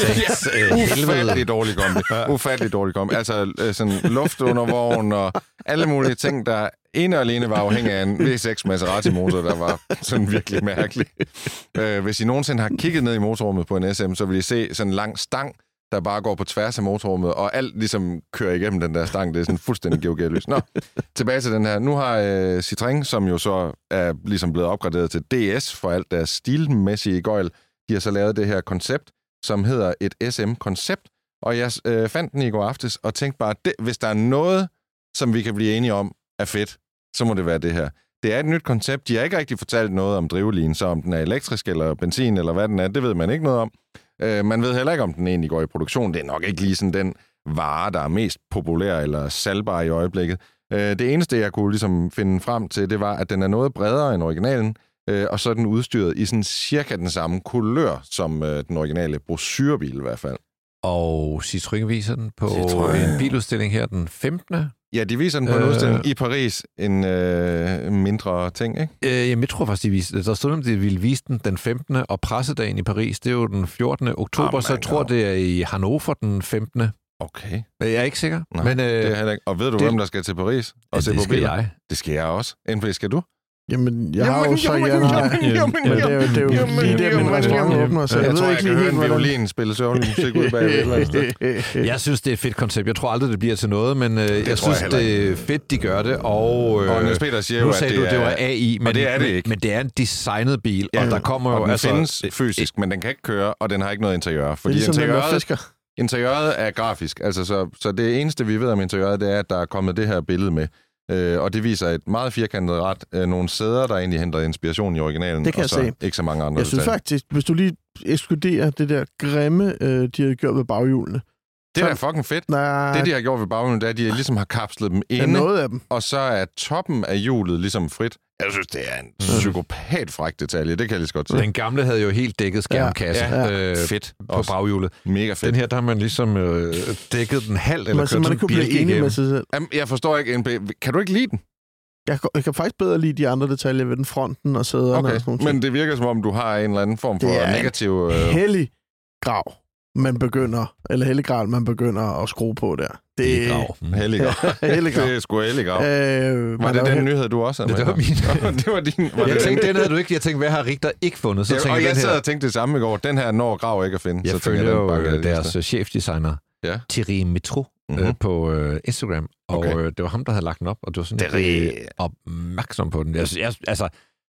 ja, ufattelig dårlig kombi. Ufattelig dårlig kombi. Altså uh, sådan luftundervogn og alle mulige ting, der ene og alene var afhængig af en V seks Maserati-motor, der var sådan virkelig mærkelig. Uh, hvis I nogensinde har kigget ned i motorrummet på en S M, så vil I se sådan en lang stang, der bare går på tværs af motorrummet, og alt ligesom kører igennem den der stang. Det er sådan fuldstændig geogeolys. Nå, tilbage til den her. Nu har øh, Citroën, som jo så er ligesom blevet opgraderet til D S for alt deres stilmæssige gøjl, de har så lavet det her koncept, som hedder et S M-koncept, og jeg øh, fandt den i går aftes, og tænkte bare, det, hvis der er noget, som vi kan blive enige om, er fedt, så må det være det her. Det er et nyt koncept. De har ikke rigtig fortalt noget om drivlinjen, så om den er elektrisk eller benzin, eller hvad den er, det ved man ikke noget om. Uh, man ved heller ikke, om den egentlig går i produktion. Det er nok ikke lige sådan den vare, der er mest populær eller salgbar i øjeblikket. Uh, det eneste, jeg kunne ligesom finde frem til, det var, at den er noget bredere end originalen, uh, og så er den udstyret i sådan cirka den samme kulør som uh, den originale brochurebil i hvert fald. Og Citroën viser den på Citroën. en biludstilling her den femtende Ja, de viser den på en øh... udstilling i Paris. En øh, mindre ting, ikke? Øh, jamen, jeg tror faktisk, de viste, der stod, at de ville vise den den femtende og pressedagen i Paris, det er jo den fjortende oktober, oh, så jeg tror, det er i Hannover den femtende Okay. Jeg er ikke sikker. Nej, men, øh, det er heller ikke. Og ved du, det, hvem der skal til Paris? Og ja, se det på skal biler? jeg. Det skal jeg også. N P, skal du? Jamen, jeg har jo så gerne... Men det er jo, det er jo lige der, min restaurant åbner, så jeg, jeg ved tror, ikke jeg lige kan helt, høre en violin spille sørgelig musik ud bagved. Jeg synes, det er et fedt koncept. Jeg tror aldrig, det bliver til noget, men øh, jeg synes, jeg det er fedt, de gør det. Og, øh, og Niels Peter siger jo, at det, det, du, er, det var A I, men det er det ikke. Men det er en designet bil, ja, og der kommer og jo... den altså, findes fysisk, men den kan ikke køre, og den har ikke noget interiør. Fordi det er ligesom interiøret, interiøret er grafisk. Altså, så, så det eneste, vi ved om interiøret, det er, at der er kommet det her billede med. Øh, og det viser et meget firkantet ret. Øh, nogle sæder, der egentlig henter inspiration i originalen. Det kan og så jeg se. Ikke så mange andre Jeg synes detaljer. faktisk, hvis du lige ekskluderer det der grimme, øh, de har gjort ved baghjulene. Det er da fucking fedt. Nej, det, de har gjort ved baghjulene, det er, at de ligesom har kapslet dem er inde. noget af dem. Og så er toppen af hjulet ligesom frit. Jeg synes, det er en psykopat fræk detalje. Det kan jeg lige så godt sige. Den gamle havde jo helt dækket skærmkasse ja, ja. øh, fedt på baghjulet. Mega fedt. Den her, der har man ligesom øh, dækket den halvt, eller man, kørt man sådan kunne blive enig med sig selv. Jamen, jeg forstår ikke, N P. Kan du ikke lide den? Jeg, jeg kan faktisk bedre lide de andre detaljer ved den fronten og sæderne okay. og sådan noget. Men det virker som om, du har en eller anden form for det er negativ... Øh... hellig grav, man begynder, eller hellig grav, man begynder at skrue på der. Det er grav. Hellig grav. hellig grav. Det er sgu hellig grav. Øh, var det den nyhed, du også havde med? Det var min. det var din. Var jeg det tænkte, den havde du ikke. Jeg tænkte, hvad har Richter ikke fundet? Så ja, tænkte, og jeg den sad her... og tænkte det samme i går. Den her når grav ikke at finde. Jeg så følger jo jeg, deres chefdesigner, ja. Thierry Metro, mm-hmm. øh, på øh, Instagram. Og okay. øh, det var ham, der havde lagt den op, og det var sådan lidt øh, opmærksom på den. Jeg, jeg, altså,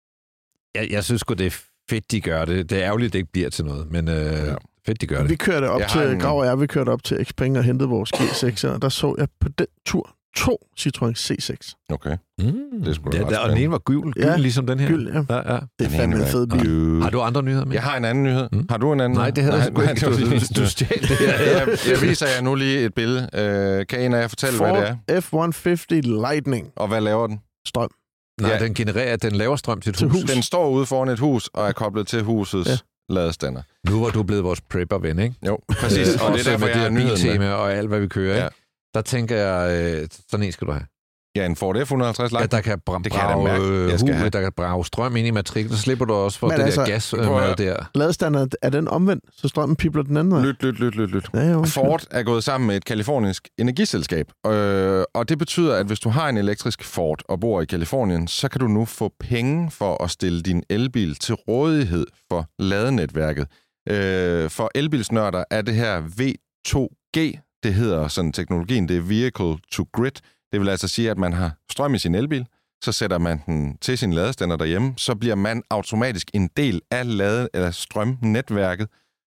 jeg, jeg synes sgu, det er fedt, de gør det. Det er ærgerligt, det ikke bliver til noget, men øh, ja. fedt, de gør det. Vi kørte op jeg til, en... Grav og jeg, vi kørte op til Xpeng og hentede vores G seks, og der så jeg på den tur to Citroën C seks. Okay. Mm. Det er sgu da ja, der, og den ene var gul, gul ja, ligesom den her. Gyld, ja. Ja, ja. Det er fandme en fed bil. Har du andre nyheder med? Jeg har en anden nyhed. Mm. Har du en anden? Nej, det havde jeg sgu ikke. Du, du stjal det. jeg, jeg viser jer nu lige et billede. Uh, kan en af jer fortælle, Ford hvad det er? F et hundrede halvtreds Lightning. Og hvad laver den? Strøm. Nej, ja. den genererer, den laver strøm til et til hus. hus. Den står ude foran et hus og er koblet til husets ja. ladestander. Nu var du blevet vores prepper-ven, ikke? Jo, præcis. og, og det er derfor, jeg har nyheden med. Og alt, hvad vi kører, ja. ikke? Der tænker jeg, øh, sådan en skal du have. Ja, en Ford F et hundrede halvtreds Lightning. Ja, der kan bra- det kan brage, jeg mærke. Jeg skal hue, der kan brage strøm ind i matriklen, så slipper du også for men det altså, der gas med der. Ladestander, er den omvendt, så strømmen pibler den anden vej? Lyt, lyt, lyt, lyt, lyt. Ja, okay. Ford er gået sammen med et kalifornisk energiselskab, øh, og det betyder, at hvis du har en elektrisk Ford og bor i Kalifornien, så kan du nu få penge for at stille din elbil til rådighed for ladenetværket. Øh, for elbilsnørder er det her V to G, det hedder sådan teknologien, det er Vehicle to Grid. Det vil altså sige, at man har strøm i sin elbil, så sætter man den til sin ladestander derhjemme, så bliver man automatisk en del af lade- eller strømnetværket,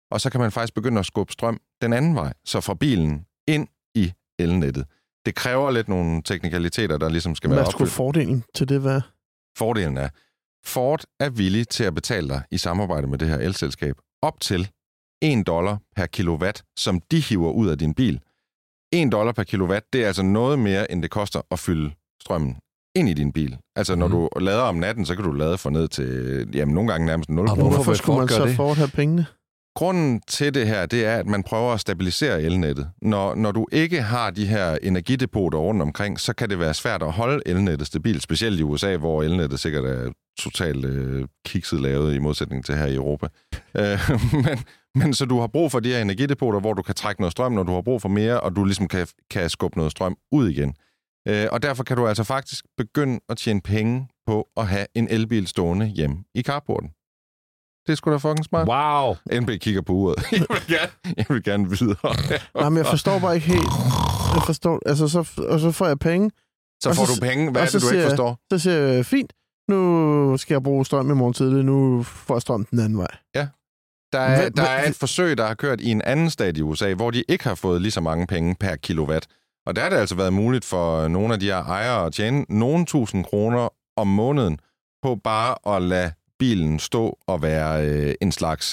og så kan man faktisk begynde at skubbe strøm den anden vej, så fra bilen ind i elnettet. Det kræver lidt nogle teknikaliteter, der ligesom skal være opfyldt. Hvad skulle fordelen til det være? Fordelen er, Ford er villig til at betale dig i samarbejde med det her elselskab op til en dollar per kilowatt, som de hiver ud af din bil. en dollar per kilowatt, det er altså noget mere, end det koster at fylde strømmen ind i din bil. Altså, når mm. du lader om natten, så kan du lade for ned til, jamen, nogle gange nærmest nul kroner. Hvorfor, hvorfor skulle man så Ford have pengene? Grunden til det her, det er, at man prøver at stabilisere elnettet. Når, når du ikke har de her energidepoter rundt omkring, så kan det være svært at holde elnettet stabilt, specielt i U S A, hvor elnettet sikkert er totalt øh, kikset lavet i modsætning til her i Europa. øh, men, men så du har brug for de her energidepoter, hvor du kan trække noget strøm, når du har brug for mere, og du ligesom kan, kan skubbe noget strøm ud igen. Øh, og derfor kan du altså faktisk begynde at tjene penge på at have en elbil stående hjemme i carporten. Det er sgu da fucking smart. Wow. N B kigger på uret. Jeg vil gerne, jeg vil gerne videre. Nej, men jeg forstår bare ikke helt. Jeg forstår, altså så, og så får jeg penge. Så får så, du penge? Hvad er det, du ikke forstår? Så siger jeg, fint, nu skal jeg bruge strøm i morgen tidlig, nu får jeg strøm den anden vej. Ja. Der er, Hva, der er et forsøg, der har kørt i en anden stat i U S A, hvor de ikke har fået lige så mange penge per kilowatt. Og der har det altså været muligt for nogle af de her ejere at tjene nogle tusind kroner om måneden på bare at lade bilen stå og være øh, en slags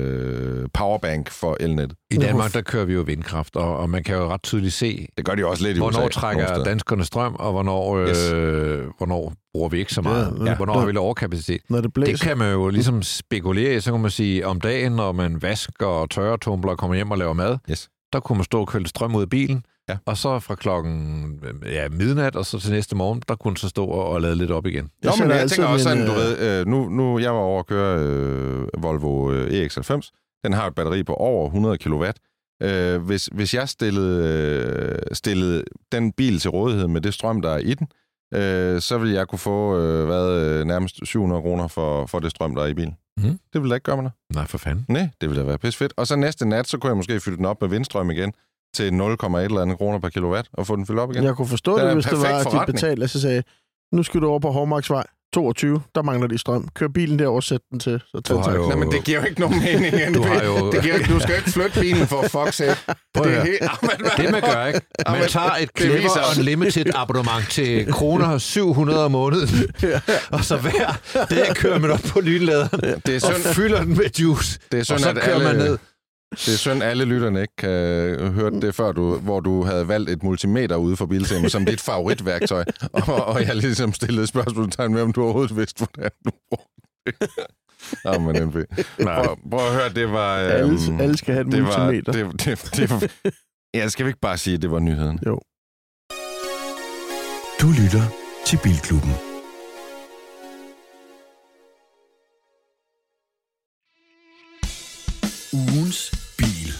øh, powerbank for elnettet. I Danmark, der kører vi jo vindkraft, og, og man kan jo ret tydeligt se, det gør de også lidt i hvornår U S A, trækker danskerne strøm, og hvornår, øh, yes. hvornår bruger vi ikke så meget. Ja, ja. Hvornår har vi overkapacitet. Når det blæser. Det kan man jo ligesom spekulere i, så kan man sige, om dagen, når man vasker og tørretumbler og kommer hjem og laver mad, yes. der kunne man stå og køle strøm ud af bilen, ja. Og så fra klokken ja, midnat, og så til næste morgen, der kunne man så stå og lade lidt op igen. Jo, men jeg tænker også sådan, du ved, øh, nu, nu jeg var over at køre øh, Volvo øh, E X halvfems, den har et batteri på over hundrede kilowatt. Øh, hvis, hvis jeg stillede, øh, stillede den bil til rådighed med det strøm, der er i den, øh, så ville jeg kunne få øh, hvad, øh, nærmest syv hundrede kroner for, for det strøm, der er i bilen. Mm. Det ville da ikke gøre mig noget. Nej, for fanden. Nej, det ville da være pissefedt. Og så næste nat, så kunne jeg måske fylde den op med vindstrøm igen til nul komma et eller andet kroner per kilowatt, og få den fyldt op igen. Jeg kunne forstå det, hvis det var, at de betalte. Så sagde, nu skal du over på Hovmarksvej toogtyve, der mangler de strøm. Kør bilen derover, sæt den til. Så du har jo... Nej, men det giver jo ikke nogen mening. Du, har jo... det giver... du skal jo ikke flytte bilen for fuck's sake. Det er helt... det man gør, ikke? Man tager et Clever Unlimited abonnement til kroner syv hundrede om måneden, og så hver dag kører man op på lynladeren det er synd... og fylder den med juice, det er synd, og så kører alle... man ned. Det er synd, alle lytterne ikke kan høre det før, du, hvor du havde valgt et multimeter ude for Biltema som dit favoritværktøj, og, og jeg ligesom stillede spørgsmålstegn med, om du overhovedet vidste, hvordan du brugte det. Nå, men N B. Prøv, prøv at høre, det var... Alle, um, alle skal have et det multimeter. Var, det, det, det var, ja, skal vi ikke bare sige, at det var nyheden? Jo. Du lytter til Bilklubben. Ugens bil.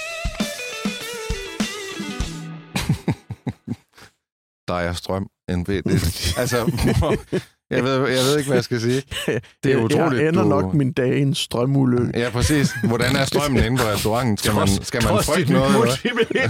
Der er strøm, N B. Det, altså, jeg ved, jeg ved ikke, hvad jeg skal sige. Det er utroligt. Jeg ender du... nok min dag i en strømulykke. Ja, præcis. Hvordan er strømmen inde på restauranten? Skal man, skal man frygte noget?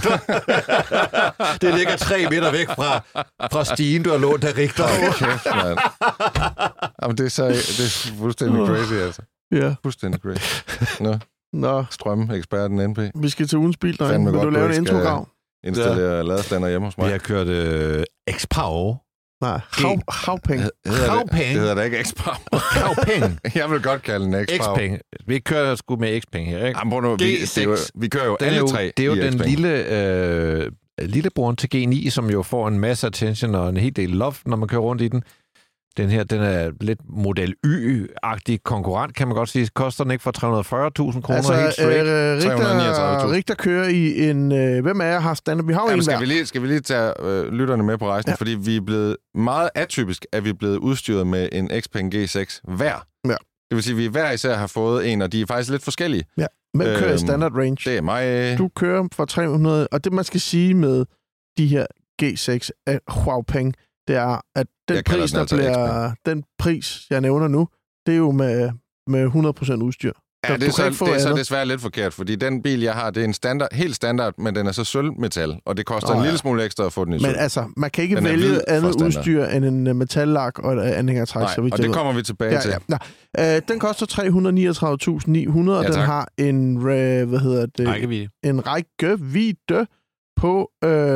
Det ligger tre meter væk fra, fra stigen, du har lånt af Richter. Åh, kæft, mand. Jamen, det er, så, det er fuldstændig crazy, altså. Ja. Fuldstændig crazy. Nå. Nå. Strømeksperten N P. Vi skal til ugens bil, dreng. Vil du lave en intrograv? Installere ja. ladestander hjemme hos mig. Vi har kørt øh, X-Power. Nej, Havpeng. Havpeng. Det hedder da ikke X-Power. Havpeng. Jeg vil godt kalde den X-Power. X-Peng. Vi kører sgu med X-Peng her, ikke? Jamen, nu, vi, det jo, vi kører jo den alle jo, tre. Det er jo den X-Peng. lille... Øh, lillebroren til G ni, som jo får en masse attention og en hel del love, når man kører rundt i den. Den her, den er lidt Model Y-agtig konkurrent, kan man godt sige. Koster den ikke for tre hundrede og fyrre tusind kroner altså, helt straight? Øh, Richter, Richter kører i en... Øh, hvem af jer har standard? Vi har jo Jamen, en skal hver. vi lige, skal vi lige tage øh, lytterne med på rejsen? Ja. Fordi vi er blevet meget atypisk, at vi er blevet udstyret med en Xpeng G seks hver. Ja. Det vil sige, at vi hver især har fået en, og de er faktisk lidt forskellige. Ja. Hvem kører øhm, i standard range? Det er mig. Du kører for tre hundrede... Og det, man skal sige med de her G seks af Huawei, det er, at den pris, der altså bliver, den pris, jeg nævner nu, det er jo med, med hundrede procent udstyr. Ja, det er, så, det er så desværre lidt forkert, fordi den bil, jeg har, det er en standard, helt standard, men den er så sølvmetal, og det koster oh, ja. en lille smule ekstra at få den i sølv. Men altså, man kan ikke den vælge andet udstyr end en metallak og et anhængertræk. Nej, så vidt og det kommer vi tilbage ja, til. Ja. Ja. Øh, den koster tre hundrede og niogtredive tusind ni hundrede, ja, og den har en, hvad hedder det? Rækkevidde. En rækkevidde på,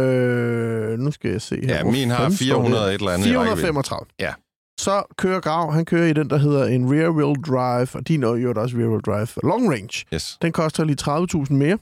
øh, nu skal jeg se her. Ja, min har fire hundrede et eller andet fire hundrede og femogtredive. Ja. Så kører Grav, han kører i den, der hedder en rear-wheel drive, og din er jo også rear-wheel drive long range. Yes. Den koster lige tredive tusind mere,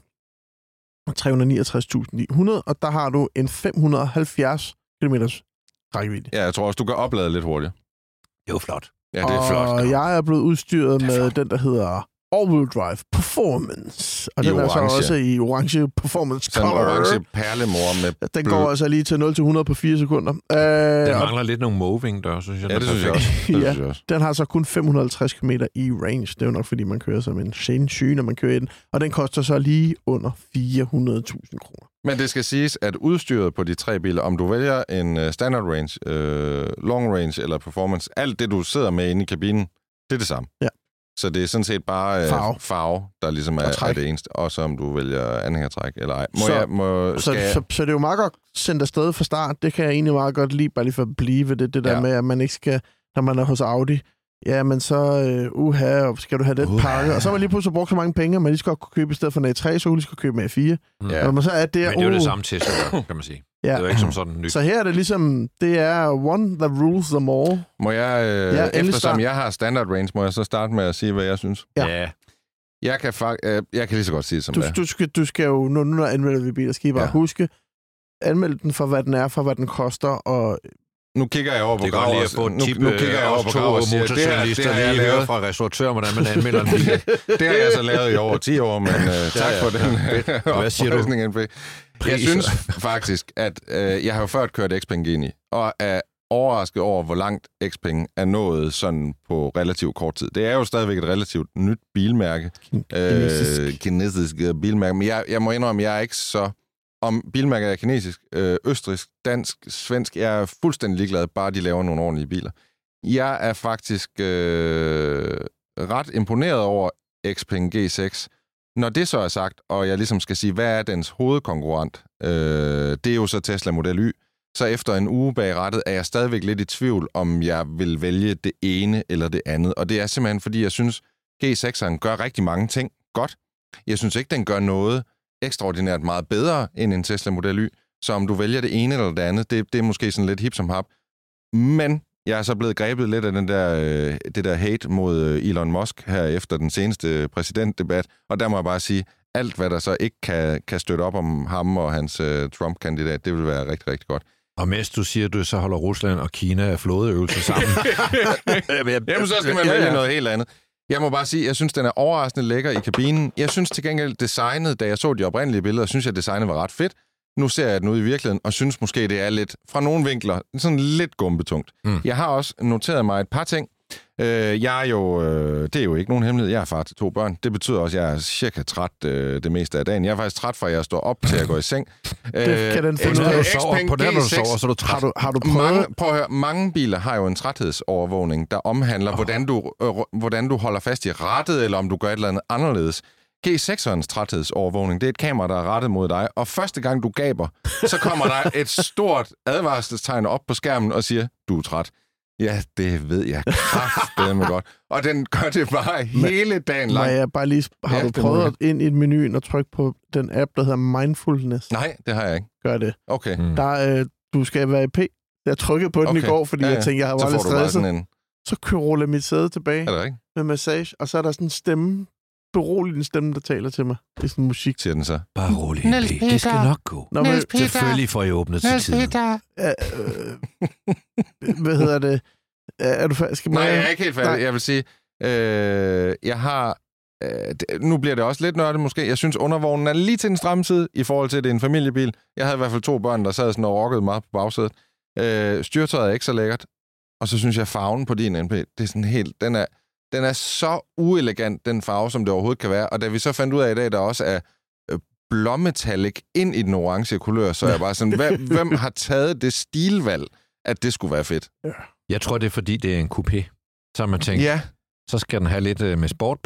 tre hundrede og niogtres tusind ni hundrede, og der har du en fem hundrede og halvfjerds kilometers rækkevidde. Ja, jeg tror også, du kan oplade lidt hurtigt. Det er jo flot. Ja, det er og flot. Og jeg er blevet udstyret med flot. den, der hedder all-wheel drive performance. Og I den er orange. så også i orange performance color. Sådan en orange perlemor med Den går altså lige til nul til hundrede på fire sekunder. Den øh, mangler og... lidt nogle moving der, synes jeg. Ja, det synes jeg også. Det ja, synes jeg også. Den har så kun fem hundrede og halvtreds kilometer i range. Det er jo nok, fordi man kører som en Shane når man kører i den. Og den koster så lige under fire hundrede tusind kroner. Men det skal siges, at udstyret på de tre biler, om du vælger en standard range, øh, long range eller performance, alt det, du sidder med inde i kabinen, det er det samme. Ja. Så det er sådan set bare øh, farve. farve, der ligesom er, er det eneste. Også om du vælger anhængertræk eller ej. Må så, jeg, må, så, jeg... så, så det er jo meget godt sendt afsted fra start. Det kan jeg egentlig meget godt lide, bare lige for at blive ved det, det der ja. med, at man ikke skal, når man er hos Audi, ja, men så, uh, uha, og skal du have den uh. pakke? Og så har man lige pludselig brugt så mange penge, at man lige skal kunne købe i stedet for en A tre, så lige skal købe med A fire. Ja. Og man så er det, men det er jo uh, det samme Tesla, kan man sige. Ja. Det er jo ikke som sådan nyt. Så her er det ligesom, det er one that rules them all. Må jeg, øh, ja, eftersom start. jeg har standard range, må jeg så starte med at sige, hvad jeg synes? Ja. ja. Jeg kan, fakt, øh, jeg kan lige så godt sige det, som du, det er. Du skal, du skal jo, nu når anmelder vi biler, skal I bare ja. huske, anmelde den for, hvad den er, for hvad den koster, og... Nu kigger jeg over på Grav og nu, nu kigger jeg over på Grav og siger, det her, det har jeg lavet fra restauratør, hvordan man anmelder en bil. Det har jeg så lavet i over ti år, men uh, tak ja, ja. for den. Hvad siger du? Jeg synes faktisk, at øh, jeg har jo før kørt Xpeng ind i, og er overrasket over, hvor langt Xpeng er nået sådan på relativt kort tid. Det er jo stadigvæk et relativt nyt bilmærke. Kinesisk. Øh, kinesisk bilmærke. Men jeg, jeg må indrømme, jeg er ikke så... Om bilmærket er kinesisk, øh, østrigsk, dansk, svensk, jeg er fuldstændig ligeglad, bare de laver nogle ordentlige biler. Jeg er faktisk øh, ret imponeret over Xpeng G seks. Når det så er sagt, og jeg ligesom skal sige, hvad er dens hovedkonkurrent, øh, det er jo så Tesla Model Y, så efter en uge bag rattet er jeg stadigvæk lidt i tvivl, om jeg vil vælge det ene eller det andet. Og det er simpelthen, fordi jeg synes, G sekseren gør rigtig mange ting godt. Jeg synes ikke, den gør noget ekstraordinært meget bedre end en Tesla Model Y. Så om du vælger det ene eller det andet, det, det er måske sådan lidt hip som hap. Men jeg er så blevet grebet lidt af den der, øh, det der hate mod Elon Musk her efter den seneste præsidentdebat. Og der må jeg bare sige, alt hvad der så ikke kan, kan støtte op om ham og hans øh, Trump-kandidat, det vil være rigtig, rigtig godt. Og mens du siger, at du så holder Rusland og Kina flådeøvelser sammen. Jamen, så skal man vælge ja, ja. noget helt andet. Jeg må bare sige, jeg synes, den er overraskende lækker i kabinen. Jeg synes til gengæld, designet, da jeg så de oprindelige billeder, synes jeg, designet var ret fedt. Nu ser jeg den ud i virkeligheden, og synes måske, det er lidt, fra nogle vinkler, sådan lidt gumbetungt. Mm. Jeg har også noteret mig et par ting. Øh, jeg er jo, øh, det er jo ikke nogen hemmelighed, jeg er far til to børn. Det betyder også, at jeg er cirka træt øh, det meste af dagen. Jeg er faktisk træt fra, at jeg står op til at gå i seng. Det kan den finde. Når du sover, på den, når du sover, så er du træt. Har du, har du prøvet? Mange, prøv at høre, mange biler har jo en træthedsovervågning, der omhandler, oh. hvordan, du, øh, hvordan du holder fast i rattet, eller om du gør et eller andet anderledes. G sekserens træthedsovervågning, det er et kamera, der er rettet mod dig, og første gang du gaber, så kommer der et stort advarselstegn op på skærmen og siger, du er træt. Ja, det ved jeg kraftedeme godt. Og den gør det bare hele dagen lang. Nej, jeg bare lige... Har ja, du prøvet ind i et menuen og trykke på den app, der hedder Mindfulness? Nej, det har jeg ikke. Gør det. Okay. Mm. Der, øh, du skal være i P. Jeg trykkede på den okay. i går, fordi ja, ja. jeg tænkte, jeg var lidt stresset. En... Så kører mit sæde tilbage er det ikke? Med massage, og så er der sådan en stemme, beroligende stemme, der taler til mig. Det er sådan musik. Siger den så? Bare rolig, P. Det skal nok gå. Nå, men... Selvfølgelig får I åbnet til tiden. Ja, øh, hvad hedder det? Er du færdig? Nej, jeg er ikke helt færdig. Nej. Jeg vil sige, øh, jeg har... Øh, det, nu bliver det også lidt nørdet måske. Jeg synes, undervognen er lige til den stramme side i forhold til, at det er en familiebil. Jeg havde i hvert fald to børn, der sad sådan og rockede meget på bagsædet. Øh, styrtøjet er ikke så lækkert. Og så synes jeg, farven på din N P, det er sådan helt... Den er, den er så uelegant, den farve, som det overhovedet kan være. Og da vi så fandt ud af i dag, der også er øh, blåmetallic ind i den orange kulør, så er jeg bare sådan, hvem, hvem har taget det stilvalg, at det skulle være fedt? Ja. Jeg tror, det er, fordi det er en coupé. Så har man tænkt, ja. så skal den have lidt øh, med sport på,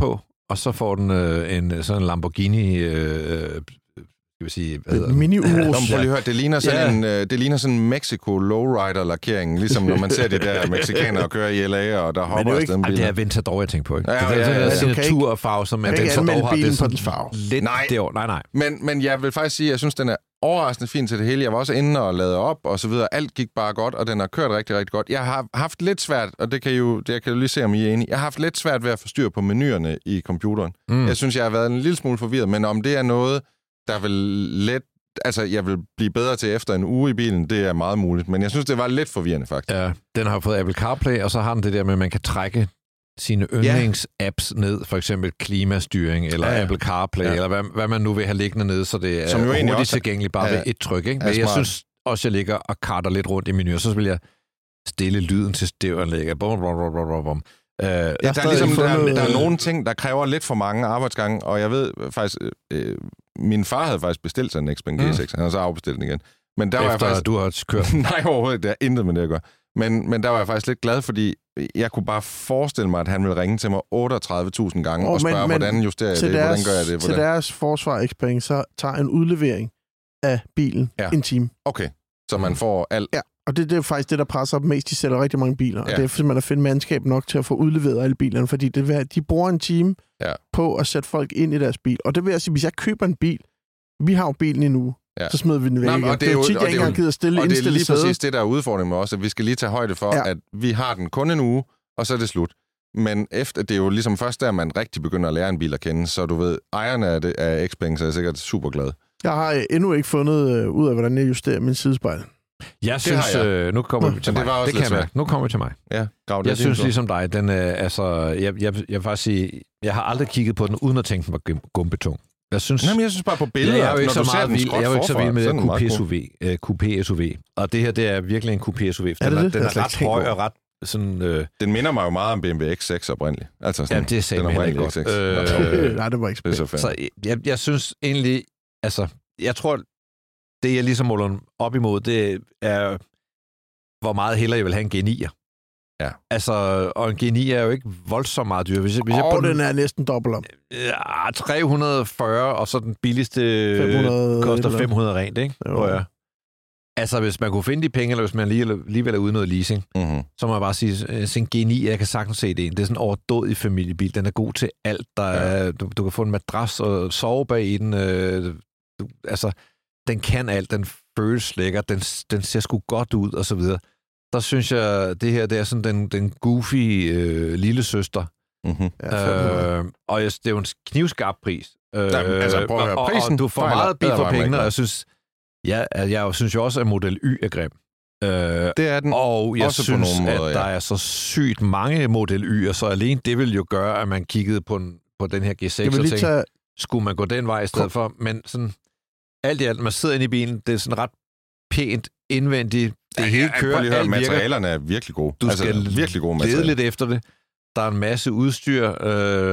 og så får den øh, en sådan en Lamborghini... Øh, skal vi sige, hvad hedder mini Urus. Ja. Høre, det ligner sådan ja. en det ligner sådan en Mexico lowrider lakering, ligesom når man ser de der mexikanere køre i L A og der hopper afsted med biler. Det er Ventador, jeg tænker på, ikke? Ja, det er ja, ja, ja. den signaturfarve, som Ventador har. Det er på den farve. Lidt nej. Det år. Nej, nej. Men men jeg vil faktisk sige, at jeg synes den er overraskende fin til det hele. Jeg var også inde og lavede op og så videre. Alt gik bare godt, og den har kørt rigtig rigtig godt. Jeg har haft lidt svært, og det kan jo det jeg kan jo lige se om I er enige. Jeg har haft lidt svært ved at få styr på menuerne i computeren. Mm. Jeg synes jeg har været en lille smule forvirret, men om det er noget der vil let altså, jeg vil blive bedre til efter en uge i bilen, det er meget muligt. Men jeg synes, det var lidt forvirrende, faktisk. Ja, den har fået Apple CarPlay, og så har den det der med, at man kan trække sine yndlingsapps ja. ned, for eksempel klimastyring, eller ja, ja. Apple CarPlay, ja. eller hvad, hvad man nu vil have liggende ned, så det er Som hurtigt også, tilgængeligt bare ja, ved et tryk. Ikke? Men jeg synes også, jeg ligger og karter lidt rundt i menuer, så vil jeg stille lyden til stereoanlægget. Bum, bum, bum, bum, bum. Uh, ja, der, er ligesom, der, der er nogle ting, der kræver lidt for mange arbejdsgange, og jeg ved faktisk, øh, min far havde faktisk bestilt sig en Xpeng G seks, mm. han har så afbestilt den igen. Men der Efter var jeg faktisk, du har kørt? Nej, overhovedet, det er intet med det at gøre. Men, men der var jeg faktisk lidt glad, fordi jeg kunne bare forestille mig, at han ville ringe til mig otteogtredive tusind gange oh, og spørge, men, men hvordan justerer jeg det, deres, hvordan gør jeg det? Hvordan? Til deres forsvar, Xpeng, så tager en udlevering af bilen ja. en time. Okay, så man får alt... Ja. Og det, det er faktisk det, der presser dem mest. De sælger rigtig mange biler. Ja. Og det er simpelthen at finde mandskab nok til at få udleveret alle bilerne. Fordi det, de bruger en time ja. på at sætte folk ind i deres bil. Og det vil jeg sige, hvis jeg køber en bil, vi har jo bilen endnu, ja. så smider vi den væk. Nå, og det er jo tit, jeg ikke engang gider stille Og det er lige sæde. præcis det, der er udfordringen med os, at vi skal lige tage højde for, ja. at vi har den kun en uge, og så er det slut. Men efter, det er jo ligesom først der, man rigtig begynder at lære en bil at kende, så du ved, ejerne af, det, af Xpeng, så er jeg sikkert super glad. Jeg har endnu ikke fundet ud af, hvordan jeg justerer min sidespejl. Jeg synes, øh, nu kommer vi til mig. Det, var også det kan jeg Nu kommer vi til mig. Ja, jeg synes ligesom dig, den øh, altså, jeg, jeg, jeg vil faktisk sige, jeg har aldrig kigget på den, uden at tænke, den var gumbetung. Jeg synes, Nej, men jeg synes bare på billeder, jeg er jo ikke når så meget vild, jeg er jo ikke så vild med coupé S U V, uh, coupé S U V. Og det her, det er virkelig en coupé S U V. Den er, det, er, den er ret høj og ret sådan... Øh... Den minder mig jo meget om B M W X seks oprindeligt. Altså sådan, ja, det sagde mig ikke godt. Øh, Nej, det var ikke det så, så jeg, jeg synes egentlig, altså, jeg tror, det jeg ligesom måler op imod, det er, hvor meget hellere jeg vil have en G ni'er. Ja. Altså, og en G ni er jo ikke voldsomt meget dyr. Hvis, hvis oh, jeg på den er næsten dobbelt om. Ja, tre hundrede og fyrre, og så den billigste fem hundrede koster fem hundrede rent, ikke? Jo. Ja. Altså, hvis man kunne finde de penge, eller hvis man alligevel er ude noget leasing, mm-hmm. så må jeg bare sige, at en G ni, jeg kan sagtens se det. Det er sådan en overdådig familiebil. Den er god til alt. Der er, ja. du, du kan få en madras og sove bag i den. Øh, du, altså, den kan alt. Den føles lækker. Den, den ser sgu godt ud, og så videre. Der synes jeg, det her det er sådan den, den goofy øh, lille søster. Mm-hmm. Ja, øh, og det er jo en knivskarp pris. Øh, Jamen, altså, prøv at høre, prisen, og, og du får meget bil for pengene, og jeg synes, ja, jeg synes jo også, at Model Y er grim. Øh, det er den og jeg også synes, på nogle måder, at ja. der er så sygt mange Model Y'er, så alene det vil jo gøre, at man kiggede på, en, på den her G seks og tænkte, tage... skulle man gå den vej i stedet for? Men sådan, alt i alt, man sidder inde i bilen, det er sådan ret pænt indvendigt. Det ja, hele kører, ja, alt materialerne er virkelig gode. Du altså, skal virkelig gode lede lidt efter det. Der er en masse udstyr, øh,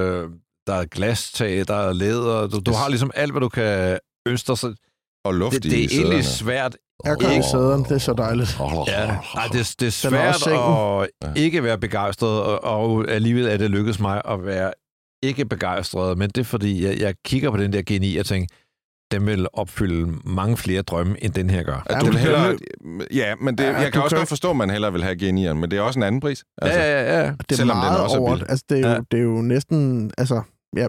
der er glastag, der er læder. Du, du har ligesom alt, hvad du kan ønske dig. Og luft det, i det er sæderne. egentlig svært. Jeg kan ikke sæderne, det er så dejligt. Ja, nej, det, det er svært at ikke være begejstret, og, og alligevel er det lykkedes mig at være ikke begejstret. Men det er fordi, jeg, jeg kigger på den der G ni og tænker, den vil opfylde mange flere drømme, end den her gør. Ja, du vil hellere, ja men det, ja, jeg kan også godt forstå, at man hellere vil have G ni'eren, men det er også en anden pris. Altså, ja, ja, ja. Det er selvom meget den også over, er altså, det, er jo, ja. det er jo næsten, altså, ja,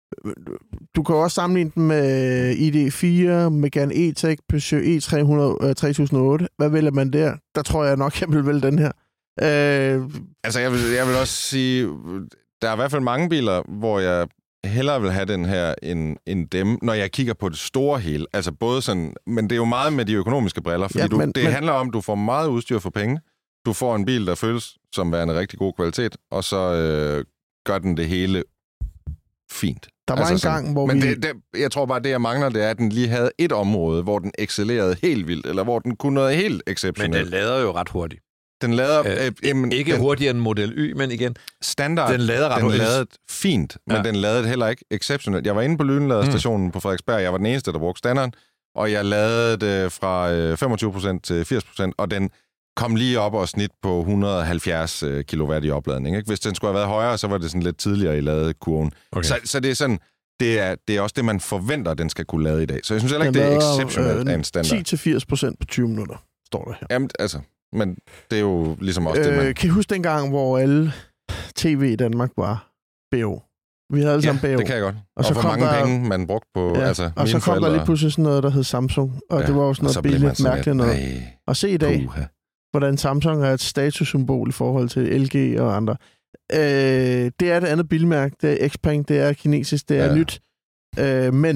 du kan også sammenligne den med I D fire, Megane E-Tech, Peugeot E tre hundrede, tre tusind og otte. Hvad vælger man der? Der tror jeg nok, jeg vil vælge den her. Øh, altså, jeg vil, jeg vil også sige, der er i hvert fald mange biler, hvor jeg hellere vil have den her end, end dem, når jeg kigger på det store hele. Altså både sådan, men det er jo meget med de økonomiske briller, fordi ja, du, men, det men... handler om, at du får meget udstyr for penge. Du får en bil, der føles som værende rigtig god kvalitet, og så øh, gør den det hele fint. Der var altså en sådan, gang, hvor men vi... det, det, jeg tror bare, det jeg mangler, det er, at den lige havde et område, hvor den excellerede helt vildt, eller hvor den kunne noget helt exceptionelt. Men den lader jo ret hurtigt. Den lader... Øh, øh, jamen, ikke den, hurtigere end Model Y, men igen... Standard. Den lader ret den hurtigt. Den lavede fint, men ja. den lavede heller ikke exceptionelt. Jeg var inde på lynladestationen mm. på Frederiksberg. Jeg var den eneste, der brugte standarden. Og jeg lavede det fra øh, femogtyve procent til firs procent, og den kom lige op og snit på et hundrede og halvfjerds kilowatt i opladning. Ikke? Hvis den skulle have været højere, så var det sådan lidt tidligere i ladekurven. Okay. Så, så det er sådan, det er, det er også det, man forventer, den skal kunne lade i dag. Så jeg synes heller ikke, det er exceptionelt af en standard. ti til firs procent på tyve minutter, står der her. Jamen, altså, men det er jo ligesom også øh, det, man... Kan I huske dengang, hvor alle tv i Danmark var B O? Vi havde alle sammen ja, B O. det kan jeg godt. Og, og så hvor mange der, penge man brugte på... Ja, altså, og så kom forældre... der lige pludselig sådan noget, der hed Samsung. Og ja, det var jo sådan noget billigt, mærkeligt noget. Ej, og se i dag, puha. Hvordan Samsung er et statussymbol i forhold til L G og andre. Øh, det er det andet bilmærke. Det er Xpeng, det er kinesisk, det er ja. nyt. Øh, men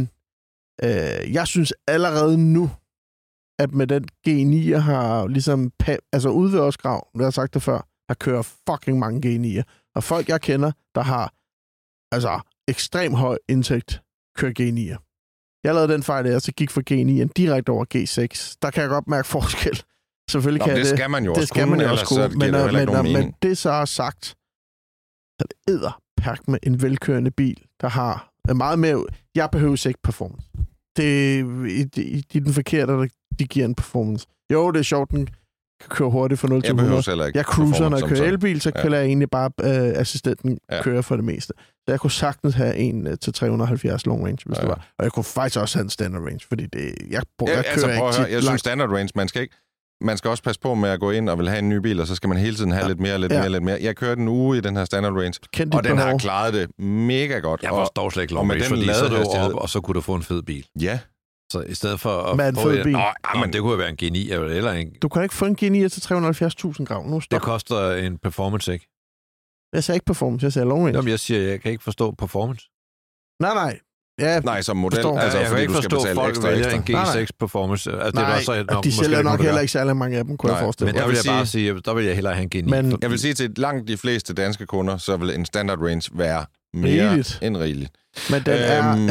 øh, jeg synes allerede nu, at med den G ni har ligesom... Altså ude ved os grav, jeg har sagt det før, der kører fucking mange G ni'er. Og folk, jeg kender, der har altså ekstrem høj indtægt, kører G ni'er. Jeg lavede den fejl, at jeg så gik fra G ni'en direkte over G seks. Der kan jeg godt mærke forskel. Selvfølgelig Nå, kan det, det. skal man jo det også skal kunne, man jo også kunne. Men, men, men, men det så er sagt, så det æder perk med en velkørende bil, der har meget mere... Jeg behøver ikke performance. Det er i, i den forkerte, der de giver en performance. Jo, det er sjovt, den kan køre hurtigt fra nul til hundrede. Jeg, jeg cruiser, når jeg kører elbil, så kan ja. jeg egentlig bare øh, assistenten ja. køre for det meste. Så jeg kunne sagtens have en uh, til tre hundrede og halvfjerds long range, hvis ja. det var. Og jeg kunne faktisk også have en standard range, fordi det, jeg, bruger, ja, jeg kører altså, ikke tit. Jeg synes standard range, man skal ikke... Man skal også passe på med at gå ind og vil have en ny bil, og så skal man hele tiden have ja. lidt mere, lidt ja. mere, lidt mere. Jeg kørte en uge i den her standard range, og den behov. har klaret det mega godt. Jeg forstår slet ikke long range, fordi så er du op, og så kunne du få en fed bil. Ja. Så i stedet for at med en fed bil. Nå, ja, men det kunne jo være en G ni eller en... Du kan ikke få en G ni til tre hundrede og halvfjerds tusind grav. Nu det koster en performance, ikke? Jeg siger ikke performance, jeg siger long range. Jamen, jeg siger, jeg kan ikke forstå performance. Nej, nej. Ja, nej, som model. Forstår. Altså, jeg kan ikke forstå, at folk ekstra, vælger ekstra. en G seks performance. Altså, nej, det var så, nok, de sælger nok heller ikke særlig mange af dem, kunne nej, jeg forestille mig. Men der vil jeg bare sige, der vil jeg hellere have en G ni. Men, jeg vil sige, til langt de fleste danske kunder, så vil en standard range være mere rigeligt. end rigeligt. Men den øhm,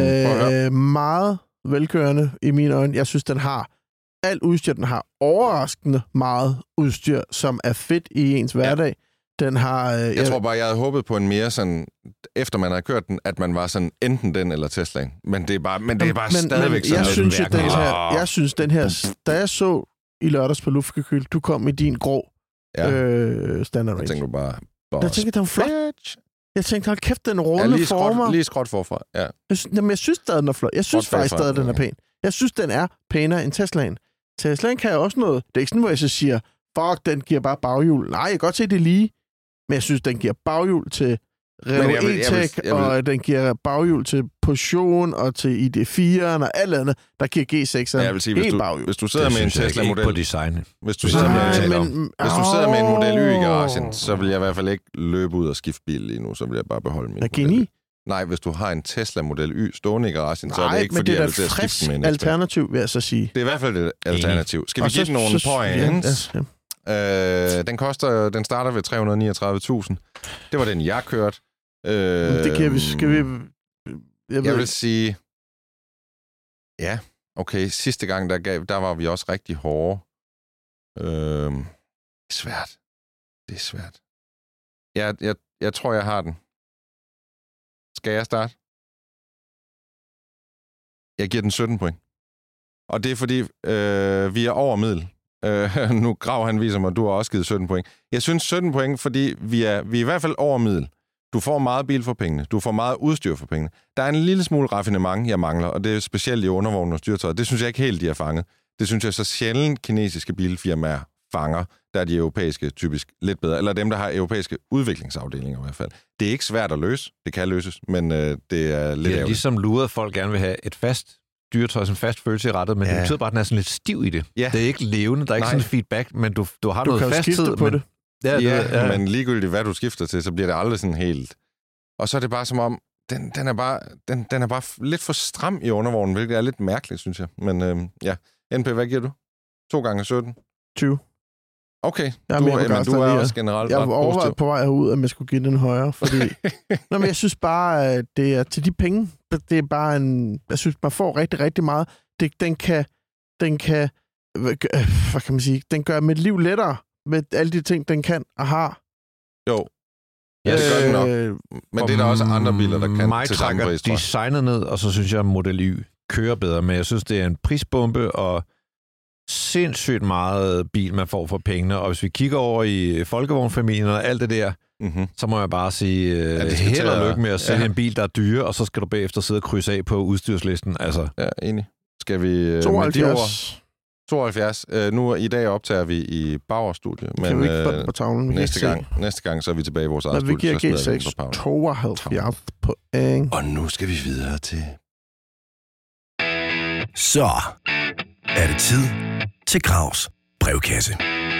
er øh, meget velkørende i mine øjne. Jeg synes, den har alt udstyr. Den har overraskende meget udstyr, som er fedt i ens hverdag. Ja. Den har... Øh, jeg, jeg tror bare, jeg havde håbet på en mere sådan... Efter man havde kørt den, at man var sådan enten den eller Teslaen. Men det er bare, men det er bare men, stadigvæk men, sådan jeg synes, den her, jeg synes, den her... Da jeg så i lørdags på Luftgekyl, du kom i din grå ja. øh, standard range. Jeg tænkte du bare... Jeg tænkte, den var flot. Jeg tænkte, hold kæft, den runde ja, lige former. Skråt, lige skråt forfra, ja. Jeg synes, jamen, jeg synes stadig, den er flot. Jeg synes skråt faktisk stadig, den er pæn. Jeg synes, den er pænere end Teslaen. Teslaen kan jo også noget. Det er ikke sådan, hvor jeg så siger, fuck, den giver bare baghjul. Nej, jeg kan godt se, det er lige. Men jeg synes, den giver baghjul til Renault E-Tech, og den giver baghjul til Peugeot og til I D fire'eren og alt andet, der giver G seks'eren ja, sige, helt baghjul. Hvis du sidder med en Tesla-model... på design. Hvis du sidder, Nej, med, men, hvis du sidder med en Model Y i garagen, så vil jeg i hvert fald ikke løbe ud og skifte bil lige nu, så vil jeg bare beholde min G ni? Nej, hvis du har en Tesla Model Y stående i garagen, så er det ikke, fordi jeg vil til at skifte med en alternativ, vil jeg så sige. Det er i hvert fald et alternativ. Skal vi give den nogle points? Ja, ja. Øh, den koster, den starter ved tre hundrede og niogtredive tusind. Det var den, jeg kørte. Øh, det kan vi, skal vi... Jeg, jeg vil sige... Ja, okay. Sidste gang, der, gav, der var vi også rigtig hårde. Øh, det er svært. Det er svært. Jeg, jeg, jeg tror, jeg har den. Skal jeg starte? Jeg giver den sytten point. Og det er fordi, øh, vi er over middel. Uh, nu Grav, han viser mig, at du har også givet sytten point. Jeg synes sytten point, fordi vi er, vi er i hvert fald over middel. Du får meget bil for pengene. Du får meget udstyr for pengene. Der er en lille smule raffinement, jeg mangler, og det er specielt i undervognen og styrtøjet. Det synes jeg ikke helt, de har fanget. Det synes jeg så sjældent kinesiske bilfirmaer fanger, der er de europæiske typisk lidt bedre. Eller dem, der har europæiske udviklingsafdelinger i hvert fald. Det er ikke svært at løse. Det kan løses, men uh, det er lidt ærgerligt. Det er ligesom luret, folk gerne vil have et fast dyretøj som fast følelse i rettet, men ja. det betyder bare, at den er sådan lidt stiv i det. Ja. Det er ikke levende, der er ikke Nej. sådan feedback, men du, du har du noget fasthed. Du kan skifte på men, det. Ja, ja, det, ja, men ligegyldigt hvad du skifter til, så bliver det aldrig sådan helt... Og så er det bare som om, den, den, er, bare, den, den er bare lidt for stram i undervognen, hvilket er lidt mærkeligt, synes jeg. Men øhm, ja, N P, hvad giver du? to gange sytten? tyve. Okay, du, du er også generelt jeg ret positiv. Jeg overvejede på vej herud, at man skulle give den højere, fordi... Nå, men jeg synes bare, at det er til de penge, det er bare en... Jeg synes, man får rigtig, rigtig meget. Det, den kan... Den kan... Hvad kan man sige? Den gør mit liv lettere med alle de ting, den kan og har. Jo. Ja, det gør den nok. Men det er der også andre biler, der kan mig til samme pris. Mig designet ned, og så synes jeg, at Model Y kører bedre. Men jeg synes, det er en prisbombe, og sindssygt meget bil, man får for pengene. Og hvis vi kigger over i folkevognfamilien og alt det der, mm-hmm. så må jeg bare sige, uh, ja, held og lykke med at sælge ja. en bil, der er dyre, og så skal du bagefter sidde og krydse af på udstyrslisten. Altså. Ja, enig. Skal vi... Uh, tooghalvfjerds. tooghalvfjerds. Uh, nu i dag optager vi i Bauer-studiet, men kan vi ikke uh, på tavlen? næste, gang, næste gang så er vi tilbage i vores eget studie. Vi giver G seks tooghalvfjerds point. Og nu skal vi videre til... Så er det tid til Gravs brevkasse.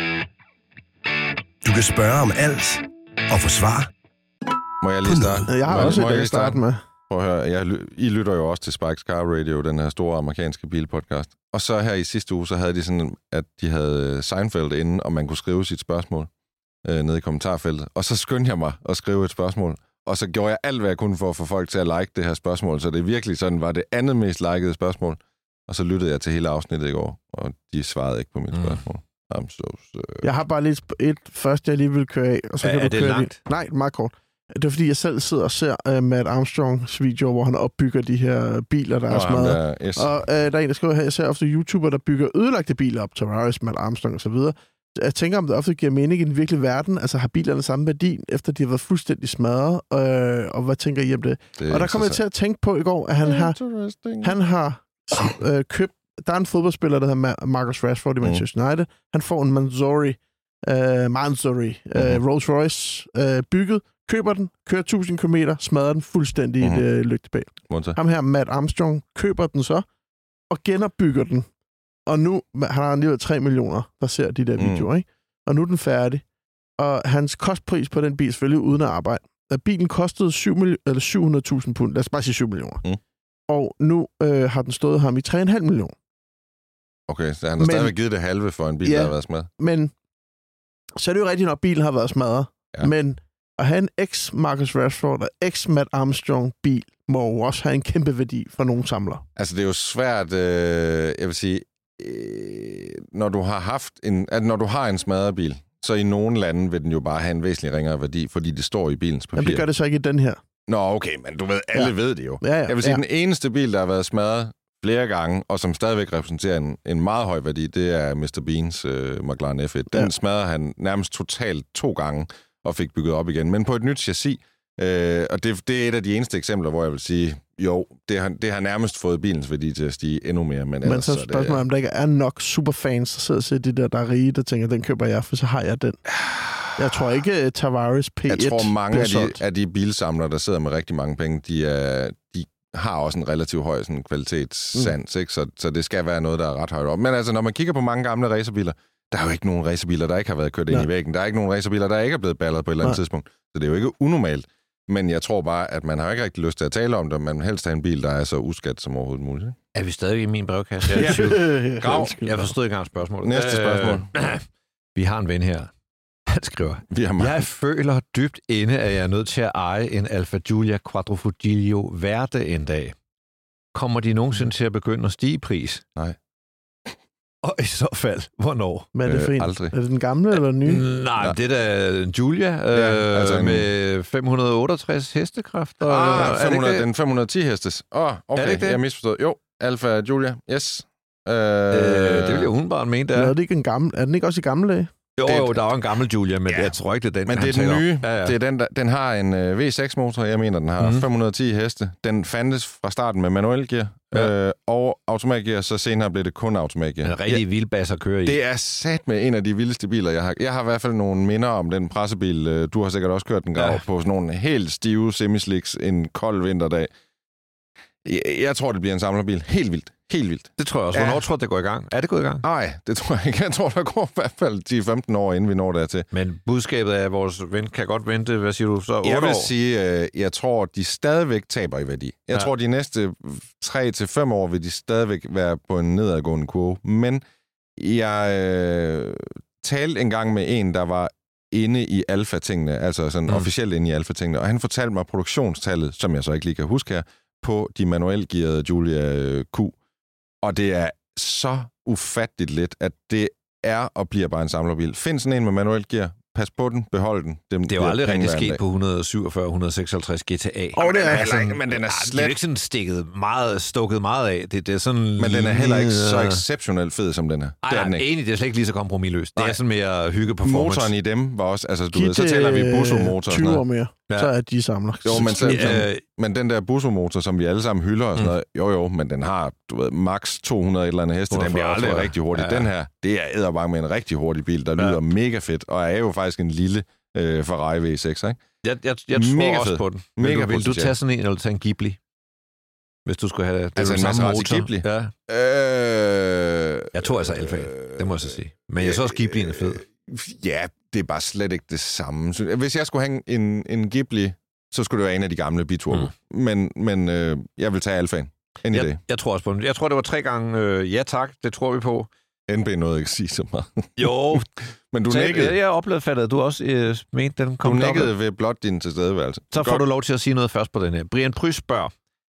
Du kan spørge om alt og få svar. Må jeg lige starte? Jeg har må, også et, at starte med. Prøv at høre, jeg, I lytter jo også til Spikes Car Radio, den her store amerikanske bilpodcast. Og så her i sidste uge, så havde de sådan, at de havde Seinfeld inde, og man kunne skrive sit spørgsmål øh, nede i kommentarfeltet. Og så skyndte jeg mig at skrive et spørgsmål. Og så gjorde jeg alt, hvad jeg kunne for at få folk til at like det her spørgsmål. Så det virkelig sådan var det andet mest likede spørgsmål. Og så lyttede jeg til hele afsnittet i går, og de svarede ikke på mit mm. spørgsmål. I'm so, so... Jeg har bare lige et først, jeg lige vil køre af. Og så er, kan er du det køre langt? Det. Nej, meget kort. Det er fordi, jeg selv sidder og ser uh, Matt Armstrongs video, hvor han opbygger de her biler, der Nå, er smadret. Der, yes. Og uh, der er en, der skriver her, jeg ser ofte YouTuber, der bygger ødelagte biler op til Ferraris, Matt Armstrong og så videre. Jeg tænker, om det ofte giver mening i den virkelige verden. Altså, har bilerne samme værdi, efter de har været fuldstændig smadret? Øh, og hvad tænker I om det? det og der kommer jeg til at tænke på i går, at han har, han har øh, købt... Der er en fodboldspiller, der hedder Marcus Rashford i Manchester mm. United. Han får en Mansory, øh, Mansory øh, mm-hmm. Rolls Royce øh, bygget, køber den, kører tusind kilometer, smadrer den fuldstændig mm-hmm. i et øh, lygtepæl. Ham her, Matt Armstrong, køber den så, og genopbygger den. Og nu han har han lige været tre millioner, der ser de der videoer, mm. ikke? Og nu er den færdig. Og hans kostpris på den bil, selvfølgelig uden at arbejde. Da bilen kostede syv hundrede tusind pund, lad os bare sige syv millioner. Mm. Og nu øh, har den stået ham i tre komma fem millioner. Okay, så han har men, stadigvæk givet det halve for en bil, ja, der har været smadret. Men så er det jo rigtigt, når bilen har været smadret. Ja. Men at have en ex-Marcus Rashford og ex-Matt Armstrong-bil må jo også have en kæmpe værdi for nogle samlere. Altså, det er jo svært, øh, jeg vil sige, øh, når du har haft en, at når du har en smadret bil, så i nogle lande vil den jo bare have en væsentlig ringere værdi, fordi det står i bilens papir. Jamen, det gør det så ikke i den her. Nå, okay, men du ved, alle ja. ved det jo. Ja, ja, jeg vil sige, ja. den eneste bil, der har været smadret flere gange, og som stadigvæk repræsenterer en, en meget høj værdi, det er mister Beans øh, McLaren F et. Den ja. smadrede han nærmest totalt to gange, og fik bygget op igen. Men på et nyt chassis, øh, og det, det er et af de eneste eksempler, hvor jeg vil sige, jo, det har, det har nærmest fået bilens værdi til at stige endnu mere. Men, men så er spørgsmålet, om der ikke er nok superfans, der sidder og ser de der, der er rige, der tænker, den køber jeg, for så har jeg den. Jeg tror ikke, Tavares P et Jeg tror, mange af de, af de bilsamlere, der sidder med rigtig mange penge, de, er, de har også en relativt høj sådan, kvalitetssans, mm. ikke? Så, så det skal være noget, der er ret højt op. Men altså, når man kigger på mange gamle racerbiler, der er jo ikke nogen racerbiler, der ikke har været kørt ind Nej. i væggen. Der er ikke nogen racerbiler, der ikke er blevet balleret på et eller andet Nej. tidspunkt. Så det er jo ikke unormalt. Men jeg tror bare, at man har ikke rigtig lyst til at tale om det, man vil helst have en bil, der er så uskat som overhovedet muligt. Ikke? Er vi stadig i min brevkasse? Jeg, ja. Grav, jeg forstod ikke engang spørgsmålet. Næste spørgsmål. Øh, vi har en ven her. Han skriver, jeg føler dybt inde, at jeg er nødt til at eje en Alfa Giulia Quadrifoglio Verde en dag. Kommer de nogensinde til at begynde at stige i pris? Nej. Og i så fald, hvornår? Men er det for en? Øh, aldrig. Er det den gamle eller den nye? Nej, ja. det er da en Giulia ja, øh, altså en... med fem hundrede og otteogtres hestekraft. Og, ah, fem hundrede, den fem hundrede og ti hestes. Åh, oh, okay, jeg misforstod. Jo, Alfa Giulia, yes. Øh, øh, det vil jeg udenbart mene, det er. Er, det ikke en gammel, er den ikke også i gamle dage? Jo, det, jo, der er jo en gammel Giulia, men ja. jeg tror ikke, det er den, men det er den nye. Ja, ja. Det er den, der, den har en uh, V seks motor, jeg mener, den har mm-hmm. fem hundrede og ti heste. Den fandtes fra starten med manuel gear ja. øh, og automatgear, så senere blev det kun automatgear. En rigtig ja. vildbass at køre i. Det er sat med en af de vildeste biler, jeg har. Jeg har i hvert fald nogle minder om den pressebil. Du har sikkert også kørt den, Grav, ja. på sådan nogle helt stive semislicks en kold vinterdag. Jeg, jeg tror, det bliver en samlerbil. Helt vildt. Helt vildt. Det tror jeg også. Hvornår ja. tror du, det går i gang? Er det gået i gang? Nej, det tror jeg ikke. Jeg tror, der går i hvert fald ti til femten år, inden vi når dertil. Men budskabet er, at vores ven kan godt vente, hvad siger du, så otte år? Jeg vil sige, jeg tror, de stadigvæk taber i værdi. Jeg ja. tror, de næste tre til fem år vil de stadigvæk være på en nedadgående kurve. Men jeg øh, talte engang med en, der var inde i alfa-tingene, altså sådan mm. officielt inde i alfa-tingene, og han fortalte mig produktionstallet, som jeg så ikke lige kan huske her, på de manuelt gearede Giulia Q. Og det er så ufatteligt lidt, at det er og bliver bare en samlerbil. Find sådan en med manuelt gear, pas på den, behold den. Dem, det er jo aldrig rigtig sket på et hundrede og syvogfyrre et hundrede og seksoghalvtreds G T A. Og det er altså, men den er slet... Det er ikke sådan stikket meget, stukket meget af. Det, det er sådan... Men den er heller ikke så exceptionelt fed, som den er. Ej, det er den ikke. Enig, det er slet ikke lige så kompromisløst. Det er sådan mere hygge performance. Motoren i dem var også... Altså, du ved, så tæller vi Busso-motor. tyve år mere, ja. Så er de samler. Jo, men, så, ja, øh, men den der Busso-motor, som vi alle sammen hylder og sådan noget, jo jo, men den har, du ved, max to hundrede et eller andet heste. Den bliver aldrig rigtig hurtig. Ja, ja. Den her, det er edderbank med en rigtig hurtig bil, der lyder ja. mega fedt, og er jo faktisk en lille øh, Ferrari V seks, ikke? Jeg, jeg, jeg tror mega også fed. på den. Mega vil du, vil du tage sådan en, eller tage en Ghibli? Hvis du skulle have det. Altså en Maserati Ghibli? Ja. Øh, jeg tror altså Alfa, det må jeg så sige. Men jeg så også Ghiblien er fed. Ja, det er bare slet ikke det samme. Hvis jeg skulle have en, en Ghibli, så skulle det være en af de gamle biturbo. Mm. Men, men øh, jeg vil tage Alfaen. En jeg, idé. Jeg tror også på den. Jeg tror, det var tre gange øh, ja tak. Det tror vi på. N B nåede ikke sige så meget. Jo. Men du så nikkede. Jeg oplevede fattet, at du også øh, mente, den kom Du nikkede op. ved blot din tilstedeværelse. Så får Godt. du lov til at sige noget først på den her. Brian Pry spørger.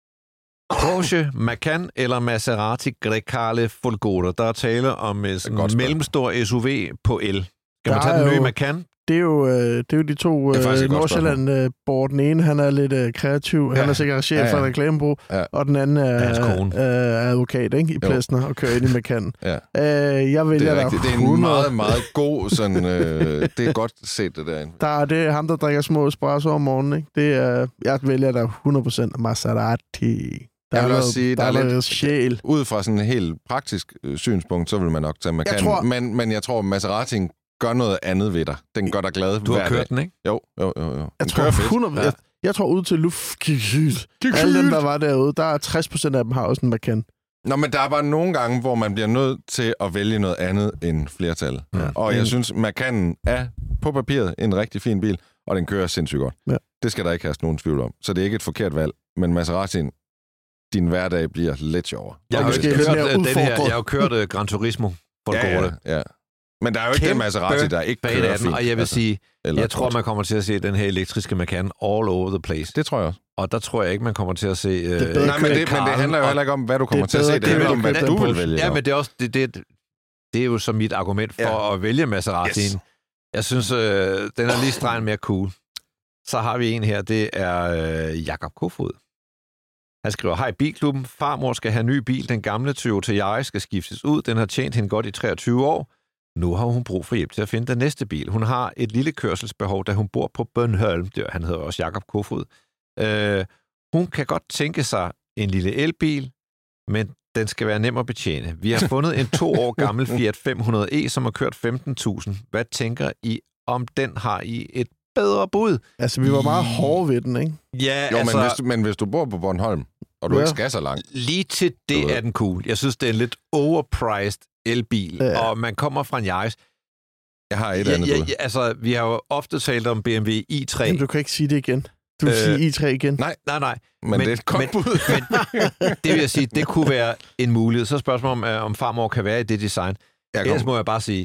Porsche Macan eller Maserati Grecale Folgore? Der er tale om en mellemstor S U V på el. Skal man tage den nye jo... Macan? Det er jo, øh, det er jo de to øh, Nordsjælland-bord. Den ene, han er lidt øh, kreativ. Ja. Han er sikkert chef ja, ja. for reklamebureau. Ja. Og den anden er, er advokat, ikke? I Plesner og kører ind i Macan. Ja. Øh, jeg vælger det er, der det er en meget, meget god sådan... Øh, det er godt set, det derinde. Der er det ham, der drikker små espresso om morgenen, ikke? Det er, jeg vælger der hundrede procent Maserati. Der jeg vil noget, også sige, der, der er lidt sjæl. Ud fra sådan en helt praktisk øh, synspunkt, så vil man nok tage Macan. Tror... Men, men jeg tror, Maserati gør noget andet ved dig. Den gør dig glad. Du har kørt den, ikke? Jo, jo, jo. jo. Den jeg, tror, hundrede, ja. jeg, jeg tror ud til luft. Alle dem, der var derude, der er tres procent af dem har også en Macan. Nå, men der er bare nogle gange, hvor man bliver nødt til at vælge noget andet end flertallet. Ja. Og jeg synes, Macanen er på papiret en rigtig fin bil, og den kører sindssygt godt. Ja. Det skal der ikke have nogen tvivl om. Så det er ikke et forkert valg. Men Maserati'en, din hverdag bliver lidt sjovere. Jeg har jo kørt, den her, jeg har kørt uh, Gran Turismo for ja, ja, ja. Men der er jo ikke den Maserati, der ikke kører fint. Og jeg vil altså, sige, jeg tror, man kommer til at se den her elektriske Macan all over the place. Det tror jeg også. Og der tror jeg ikke, man kommer til at se... Øh, Nej, men det, men det handler jo heller ikke om, hvad du kommer til at se. Det handler om, hvad du vil vælge. Ja, men det er, også, det, det, det er jo så mit argument for ja. at vælge Maseratien. Yes. Jeg synes, øh, den er lige stregen mere cool. Så har vi en her, det er øh, Jakob Kofod. Han skriver, hej Bilklubben, farmor skal have en ny bil. Den gamle Toyota Yaris skal skiftes ud. Den har tjent hende godt i treogtyve år. Nu har hun brug for hjælp til at finde den næste bil. Hun har et lille kørselsbehov, da hun bor på Bornholm. Han hedder også Jakob Kofod. Øh, hun kan godt tænke sig en lille elbil, men den skal være nem at betjene. Vi har fundet en to år gammel Fiat fem hundrede e, som har kørt femten tusind. Hvad tænker I, om den har I et bedre bud? Altså, vi var meget hårde ved den, ikke? Ja, jo, altså... Men hvis, du, men hvis du bor på Bornholm, og du ja. ikke skal så langt... Lige til det er den cool. Jeg synes, det er en lidt overpriced elbil, ja. og man kommer fra en Yaris. Jeg har et ja, andet ja, bud. Ja, altså, vi har jo ofte talt om B M W i tre. Jamen, du kan ikke sige det igen. Du vil øh, sige i tre igen. Nej, nej, nej. Men, men det er et godt bud. Men, det vil jeg sige, det kunne være en mulighed. Så spørgsmålet om, om farmor kan være i det design. Ellers må jeg bare sige,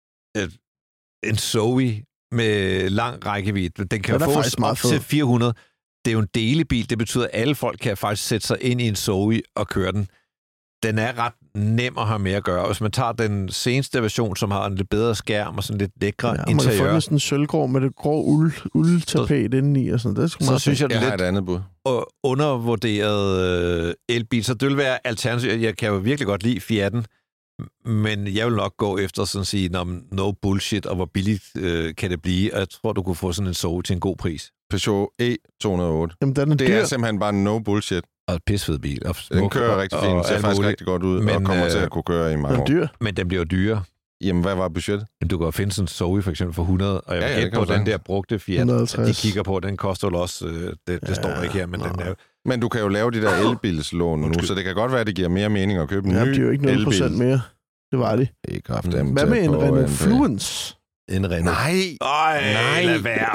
en Zoe med lang rækkevidde, den kan få op til fire hundrede. Det er jo en delebil. Det betyder, at alle folk kan faktisk sætte sig ind i en Zoe og køre den. Den er ret nem at have med at gøre. Hvis man tager den seneste version, som har en lidt bedre skærm og sådan lidt lækre ja, interiør. Man kan få sådan en sølvgrå med det grå uld, uldtapet indeni og sådan. Det så synes jeg, det er lidt et andet bud. Undervurderet øh, elbil. Så det vil være alternativ. Jeg kan jo virkelig godt lide Fiat'en, men jeg vil nok gå efter sådan at sige, no bullshit, og hvor billigt øh, kan det blive. Og jeg tror, du kunne få sådan en Zoe til en god pris. Peugeot E to nul otte. Jamen, den er det dyr. er simpelthen bare no bullshit. Og et pissfed bil. Og den kører rigtig fint, ser faktisk rigtig godt ud, men, og kommer øh, til at kunne køre i mange år. Dyr. Men den bliver dyrere. Jamen, hvad var budgettet? Jamen, du kan jo finde sådan en Zoe for eksempel for hundrede, og jeg vil ja, ja, gætte på den der brugte Fiat, de kigger på, den koster jo også, øh, det, det ja, står ikke her, men nå. den er Men du kan jo lave de der elbilslån nu, så det kan godt være, at det giver mere mening at købe en ja, ny elbil. Det er jo ikke nul procent mere. Det var det. Det er kraftedeme. Hvad med en Renault Fluence? En Renault? Nej! Ej, nej, lad være.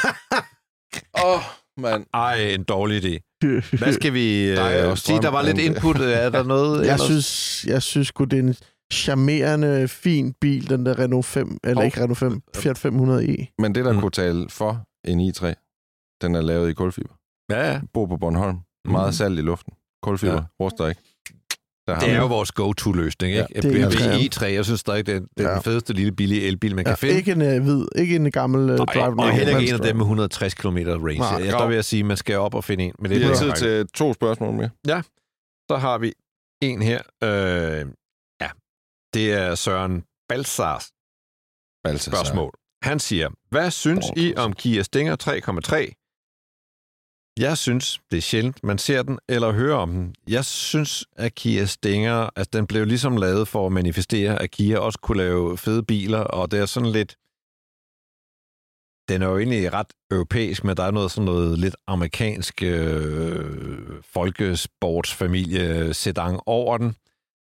Åh, oh, mand. Ej, en dårlig idé. Hvad skal vi øh, sige? Der var lidt input. Er der noget? Jeg ellers? synes, jeg synes sgu, det er en charmerende, fin bil, den der Renault fem, eller oh. ikke Renault fem, Fiat fem hundrede e. Men det, der mm. kunne tale for en i tre, den er lavet i kulfiber. Ja, ja. Bor på Bornholm. Meget mm. salt i luften. Kulfiber. Ja. Ruster ikke. Der har Det er vi- jo vores go-to-løsning, ikke? Ja, det er B M W E tre. E tre, jeg synes stadig, det er, det er Ja. den fedeste lille billige elbil, man kan Ja, finde. ikke en uh, hvid, ikke en gammel uh, Og, drive. og heller ikke en af Venstre. dem med et hundrede og tres kilometer range. Nej. Jeg, der vil jeg sige, at man skal op og finde en. Men det Vi er har på tid vej. til to spørgsmål mere. Så har vi en her. Øh, ja, det er Søren Balsars Altså, spørgsmål. Han siger, hvad synes I om Kia Stinger tre komma tre? Jeg synes, det er sjældent, man ser den eller hører om den. Jeg synes, at Kia Stinger, altså den blev ligesom lavet for at manifestere, at Kia også kunne lave fede biler, og det er sådan lidt, den er jo egentlig ret europæisk, men der er noget sådan noget lidt amerikansk øh, folkesportsfamilie sedan over den.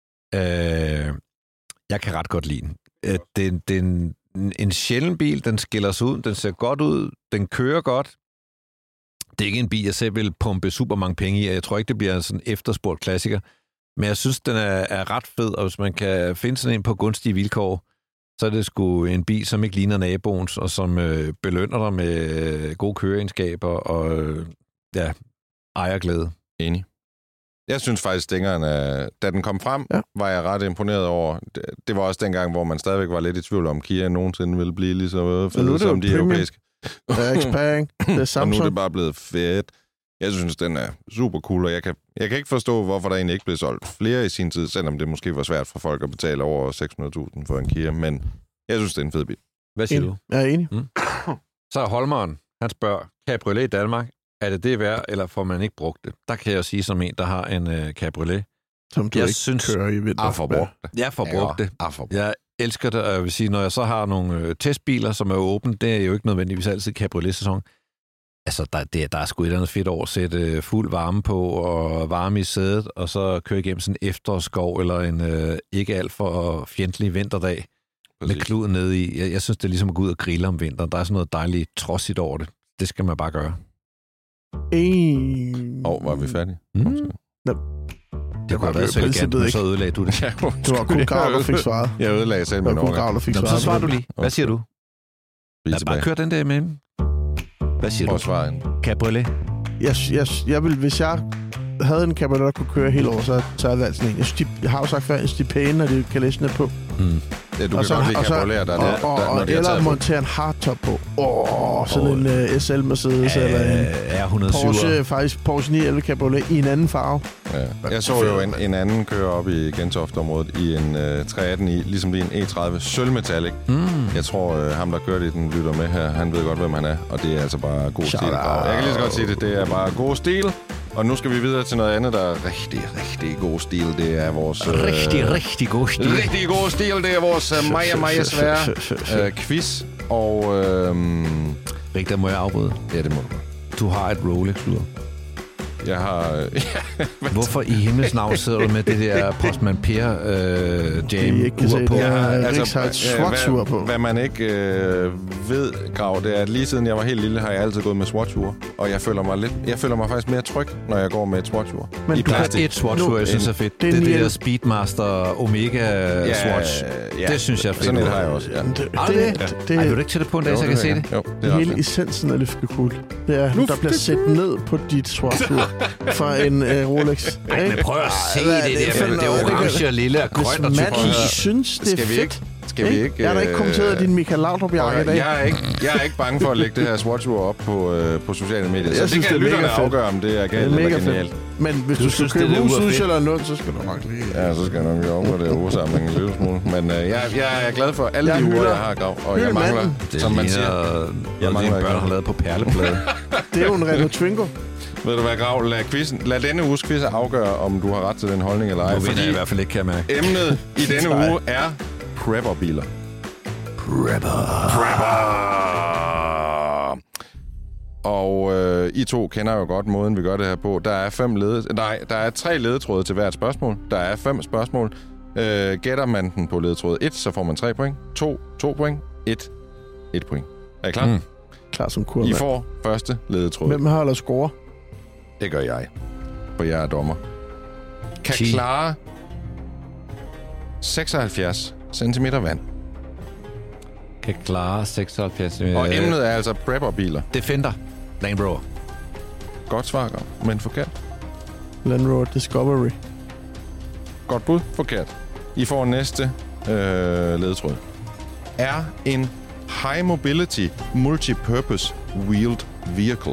Øh, jeg kan ret godt lide den. Øh, den, den en sjælden bil, den skiller sig ud, den ser godt ud, den kører godt. Det er ikke en bil, jeg selv vil pumpe super mange penge i, og jeg tror ikke, det bliver en sådan efterspurgt klassiker. Men jeg synes, den er, er ret fed, og hvis man kan finde sådan en på gunstige vilkår, så er det sgu en bil, som ikke ligner naboens, og som øh, belønner dig med øh, gode køreegenskaber og øh, ja, ejerglæde. Enig. Jeg synes faktisk, Stingeren, øh, da den kom frem, Ja. var jeg ret imponeret over. Det, det var også dengang, hvor man stadigvæk var lidt i tvivl om, Kia nogensinde ville blive lige så nu er fede det som jo de premium. europæiske. Der er Xpeng, det er Og nu er Samsung. det bare blevet fedt. Jeg synes, den er super cool, og jeg kan, jeg kan ikke forstå, hvorfor der egentlig ikke blev solgt flere i sin tid, selvom det måske var svært for folk at betale over seks hundrede tusind for en Kia, men jeg synes, det er en fed bil. Hvad siger Enig. du? Jeg er enig. Så er Holmeren, han spørger, cabriolet i Danmark, er det det værd, eller får man ikke brugt det? Der kan jeg sige som en, der har en uh, cabriolet. Som du Jeg ikke synes- kører i vinter. Ah, for brugt. Jeg får brugt det. Ah, for brugt. Jeg elsker det, og jeg vil sige, når jeg så har nogle øh, testbiler, som er åbne, det er jo ikke nødvendigvis altid cabriolet-sæson. Altså, der, det, der er sgu et eller andet fedt over at sætte øh, fuld varme på, og varme i sædet, og så køre igennem sådan en efterårsskov, eller en øh, ikke alt for fjendtlig vinterdag, Præcis. med kluden nede i. Jeg, jeg synes, det er ligesom at gå ud og grille om vinteren. Der er sådan noget dejligt trodsigt over det. Det skal man bare gøre. En... Og var vi færdige? Mm. Det kunne have været så elegant, men så ødelagde du det. Ja, Det var kun Grav, der fik svaret. Jeg ødelagde selv Det min var kun overgang. Grav, der fik Nå, svaret. så svarer du lige. Hvad siger du? Vi er Lad bare tilbage. køre den der med. Hvad siger Prøv du? at svare en. Cabriolet. Jeg, jeg, jeg vil, hvis jeg havde en cabriolet, der kunne køre hele året, så så havde jeg valgt sådan en. Jeg, synes, de, jeg har jo sagt før, jeg synes, de er pæne, når de kan læse ned på. Mm. Ja, du Og kan så- godt lide og så- cabrioleter, der, Og, der, og, der, når og de har eller taget på. montere en hardtop på. Åh, sådan Og- en uh, S L Mercedes Øh, eller en R et hundrede og syv. Porsche, faktisk Porsche ni elleve cabriolet i en anden farve. Ja. Jeg så jo en, en anden køre op i Gentofte-området i en uh, tre atten i, ligesom lige en E tredive sølvmetallic. Mm. Jeg tror, uh, ham, der kørte i den, lytter med her, han ved godt, hvem han er, og det er altså bare god Shout stil. out. Jeg kan lige så godt sige det, det er bare god stil. Og nu skal vi videre til noget andet, der er rigtig, rigtig god stil. Det er vores... øh, Rigtig, rigtig god stil. Rigtig god stil. Det er vores uh, meget, meget svære uh, quiz. Og... Uh, Rigtig, der må jeg afbryde. ja, det må du. Du har et Rolex-lur. Jeg har... Uh, Hvorfor i himmels navn sidder du med det der Postman Per øh, jam Det er ikke kan se, ur på? det er har- altså, Richard Schwarz-ur på. hvad, hvad man ikke øh, ved, Grav, det er, at lige siden jeg var helt lille, har jeg altid gået med Swatch-ure. Og jeg føler mig lidt, jeg føler mig faktisk mere tryg, når jeg går med et Swatch-ur. Men I du har plastik. Et Swatch-ur, jeg synes er fedt. det er Det er det ni- der Speedmaster Omega Swatch. Det synes jeg er fedt. Sådan et har jeg også, ja. Det, det, Har du det? det, Ej, vil det, du ikke til det på en dag, Jo, så jeg kan vil se jeg det? gerne. Jo, det er ret hele fedt. essensen af Lufke Cool. Det er, der bliver set ned på dit Schwarz-ur fra en uh, Rolex. Ej, men prøv at se Hvad er det det der. for Det er noget? orange og lille og grønt og Hvis tyk. manden synes, det er Skal vi fedt. ikke? Skal vi ikke? Jeg har da ikke kommenteret øh, din Michael Laudrup-jakke i dag. Jeg er, ikke, jeg er ikke bange for at lægge det her Swatch-ur op på, øh, på sociale medier. Jeg Så det synes, kan det er lytterne mega fedt. afgøre, om det er Det galt er eller mega genialt. fedt. Men hvis Du du, synes, skal det købe der ur er hus, fedt? Sydsjælland Lund, så skal du nok lige... Ja, så skal jeg nok gøre på det ursamling en lille smule. Men øh, jeg, jeg er glad for alle Jeg de uger, hylder- jeg har, Grav. Og jeg hylder mangler, manden. Det som man ligner siger... noget, mangler dine ikke børn noget. har lavet på perleplade. Det er jo en Renault Twingo. Ved du hvad, Grav? Lad, quizzen, lad denne uges quiz afgøre, om du har ret til den holdning eller ej. Nu vinder jeg i Fordi hvert fald ikke, kan jeg mærke. emnet i denne Nej. uge er prepper-biler. Prepper. Prepper! Og øh, I to kender jo godt måden, vi gør det her på. Der er fem lede... Nej, der er tre ledetråde til hvert spørgsmål. Der er fem spørgsmål. Øh, gætter man den på ledetråd et, så får man tre point. to, to point. et, et point. Er I klar? Mm. Mm. Klar som kur, I mand. får første ledetråd. Hvem har eller score? Det gør jeg. For jeg er dommer. Kan ti. klare seksoghalvfjerds centimeter vand. Kan klare seksoghalvfjerds. Og emnet er altså prepper-biler. Defender. Land Rover. Godt svar, Grav, men forkert. Land Rover Discovery. Godt bud. Forkert. I får næste øh, ledetråd. Er en High Mobility Multipurpose Wheeled Vehicle.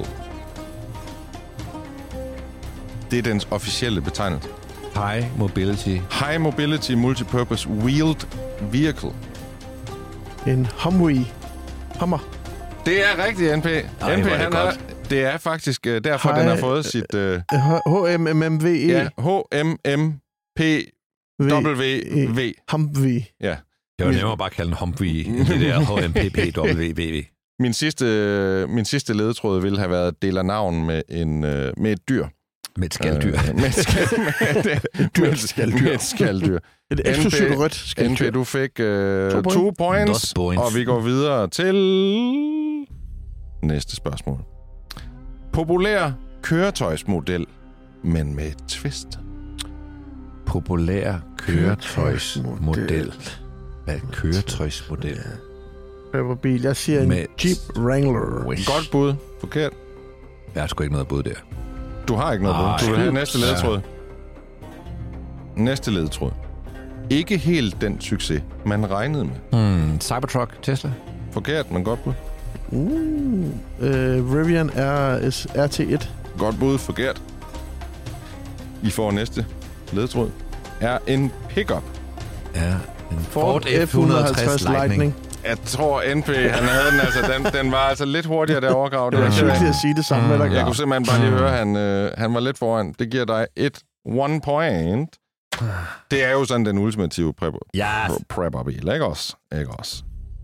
Det er dens officielle betegnelse. High Mobility. High Mobility Multipurpose Wheeled Vehicle. En Humvee. Hummer. Det er rigtigt, N P. Ej, N P, hvor er det han er, godt. det er faktisk uh, derfor, Hej. den har fået sit... Uh, H M M V E. ja, H M M P W V. Humvee. Ja. Jeg var nemmere bare at kalde den Humvee, end det der H M P P W V V. Min sidste, min sidste ledetråd ville have været deler navn med, en, uh, med et dyr. Med et skalddyr. Øh, med et skal, med, et dyr, med, skalddyr. med et skalddyr. Et eksklusivt rødt skalddyr. N P, du fik uh, to, point. to points, points, og vi går videre til næste spørgsmål. Populær køretøjsmodel, men med et twist. Populær køretøjsmodel. Hvad er køretøjsmodel? Prepperbil. Jeg siger en Med Jeep Wrangler. Wish. Godt bud. Forkert. Jeg har sgu ikke noget bud der. Du har ikke noget Ej. bud. Du vil have næste ledetråd. Næste ledetråd. Ikke helt den succes, man regnede med. Hmm, Cybertruck, Tesla. Forkert, men godt bud. Uh, øh, Rivian R S R T et. Godt bud. Forkert. I får næste ledetråd. Er en pickup. Ja, en Ford F et hundrede og halvtreds Lightning. Jeg tror, N P, han havde den, altså, den, den var altså lidt hurtigere derovre, Grav. Det er sygtigt at sige det samme med dig, Jeg Grav. kunne simpelthen bare lige høre, at han, øh, han var lidt foran. Det giver dig et one point. Det er jo sådan den ultimative prepper, Ja. prepper-bil, ikke også? Ikke også?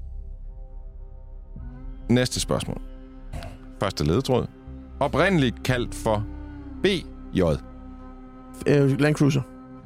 Næste spørgsmål. Første ledetråd. Oprindeligt kaldt for B J. Øh, Land Cruiser.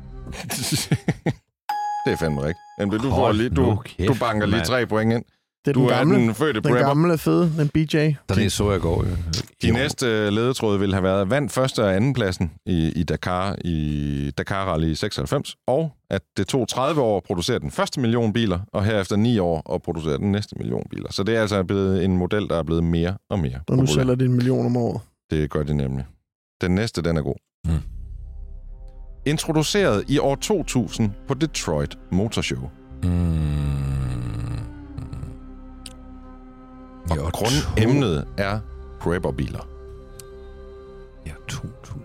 Det er fandme rigtigt. Jamen, du, får Hold lige, nu du, kæft, du banker lige mand. tre point ind. Det er Du den er gamle. den fødte Den prepper. gamle fede, den B J. Så det så jeg går. Jo. De næste ledetråde ville have været vandt første og anden pladsen i, i Dakar i Dakar Rally seksoghalvfems, og at det tog tredive år at producere den første million biler, og herefter ni år at producere den næste million biler. Så det er altså blevet en model, der er blevet mere og mere Og nu populær. sælger det en million om året. Det gør det nemlig. Den næste, den er god. Mm. Introduceret i år to tusind på Detroit Motor Show. Mm. Og Jo, grundemnet er prepper-biler. Ja, to tusind.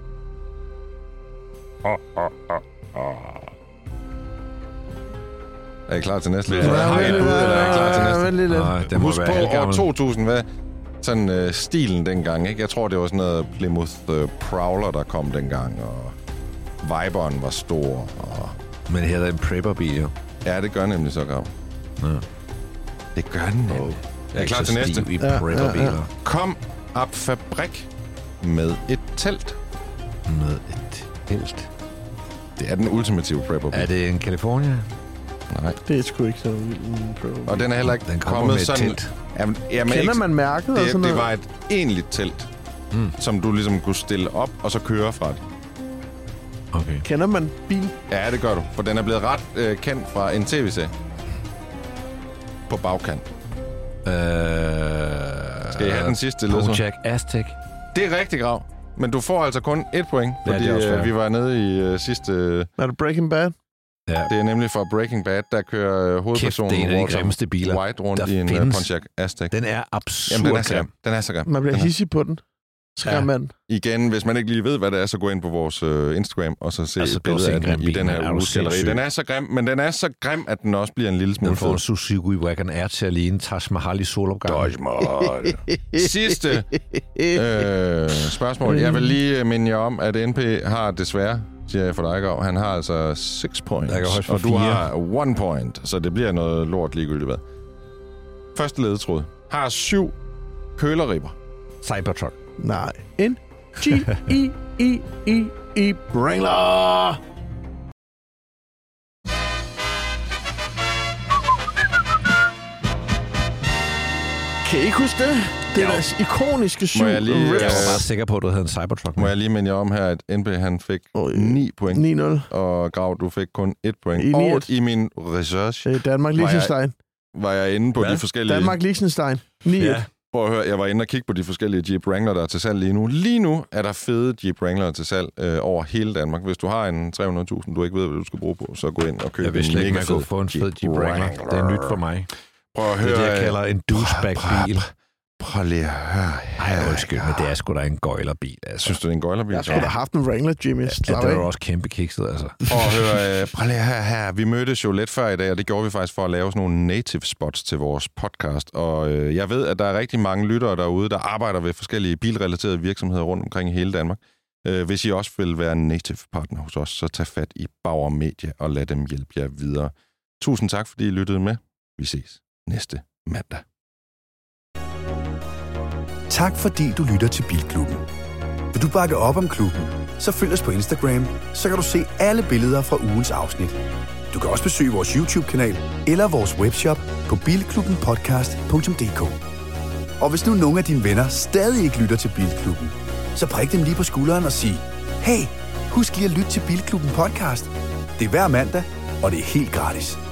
Er I klar til næste? Ja, ledetråd? Har I et bud, eller er I klar til næste? Vent lige lidt. Nej, den må Husk være på år halvgammel. to tusind, hvad sådan øh, stilen dengang, ikke? Jeg tror, det var sådan noget Plymouth øh, Prowler, der kom dengang, og Viberen var stor, og... Men her er der en prepper-bil, jo. Ja, det gør nemlig så, Grav. Ja. Det gør den nemlig. Jeg Er I klar til næste? i Ja, prepper-biler. ja, ja. Kom op fabrik med et telt. Med et telt. Det er den ultimative prepper-bil. Er det en California? Nej. Det er sgu ikke så vild en prepper. Og den er heller ikke Den kommer kommet med et sådan... telt. Jamen, jamen, Kender ikke, man mærket og det, sådan det noget? var et egentligt telt, Mm. som du ligesom kunne stille op, og så køre fra det. Okay. Kender man bil? Ja, det gør du. For den er blevet ret øh, kendt fra en tv-serie. På bagkant. Øh, Skal I have den sidste ledtråd? Bojack Aztec. Det er rigtig, Grav. Men du får altså kun et point, Ja, fordi det er også fair. øh, vi var nede i øh, sidste... Øh, Er det Breaking Bad? Ja. det er nemlig for Breaking Bad, der kører øh, hovedpersonen Kæft, det er en af de Walter grimmeste biler, White rundt der i en øh, findes. Pontiac Aztek. Den er absurd. Jamen, den er så grim. Den er så grim. Man bliver Den er- hissig på den. Så Ja. kan man. Igen, hvis man ikke lige ved, hvad det er, så gå ind på vores øh, Instagram, og så se Altså, et gå og se billede af en grim den i bil, den men er her du uges galleri. sindssyg? Den er så grim, men den er så grim, at den også bliver en lille smule Den får fed. en Suzuki Wagon Air til at ligne Taj Mahal i solopgang. Sidste øh, spørgsmål. Jeg vil lige øh, minde jer om, at N P har desværre, siger jeg for dig, Grav, han har altså seks points, Jeg kan højst få og du fire. har one point, så det bliver noget lort ligegyldigt hvad. Første ledetråd. Har syv kølerribber. Cybertruck. Nej. En G I I I I Wrangler. Kan I ikke huske det? Det er Jo. deres ikoniske syv Må jeg lige, rips. Jeg var Øh, bare sikker på, at du havde en Cybertruck. Må jeg lige minde jer om her, at N P han fik Oj. ni point, ni nul. og Grav, du fik kun et point. I ni Og et. i min research Øh, Danmark Var jeg- Liechtenstein. var jeg inde på Hvad? de forskellige... Danmark Liechtenstein. ni et. Ja. Prøv at høre, jeg var inde og kigge på de forskellige Jeep Wrangler, der er til salg lige nu. Lige nu er der fede Jeep Wrangler til salg øh, over hele Danmark. Hvis du har en tre hundrede tusind, du ikke ved, hvad du skal bruge på, så gå ind og køb en mega fed Jeg vidste ikke, man kunne få en fed Jeep Wrangler. Det er nyt for mig. Prøv at høre. Det er det, jeg kalder en douchebag-bil. Prøv lige at høre. Ej, undskyld, men det er sgu da en gøjlerbil. Altså. Synes du, det er en gøjlerbil? Jeg skulle da haft en Wrangler, Jimmy. Ja, det er jo også kæmpe kikset, altså. Prøv at høre. Prøv lige at høre her. Vi mødtes jo lidt før i dag, og det gjorde vi faktisk for at lave sådan nogle native spots til vores podcast. Og øh, jeg ved, at der er rigtig mange lyttere derude, der arbejder ved forskellige bilrelaterede virksomheder rundt omkring i hele Danmark. Øh, hvis I også vil være en native partner hos os, så tag fat i Bauer Media og lad dem hjælpe jer videre. Tusind tak, fordi I lyttede med. Vi ses næste mandag. Tak fordi du lytter til Bilklubben. Vil du bakke op om klubben, så følg os på Instagram, så kan du se alle billeder fra ugens afsnit. Du kan også besøge vores YouTube-kanal eller vores webshop på bilklubben podcast punktum d k. Og hvis nu nogle af dine venner stadig ikke lytter til Bilklubben, så prik dem lige på skulderen og sig: hey, husk lige at lytte til Bilklubben podcast. Det er hver mandag, og det er helt gratis.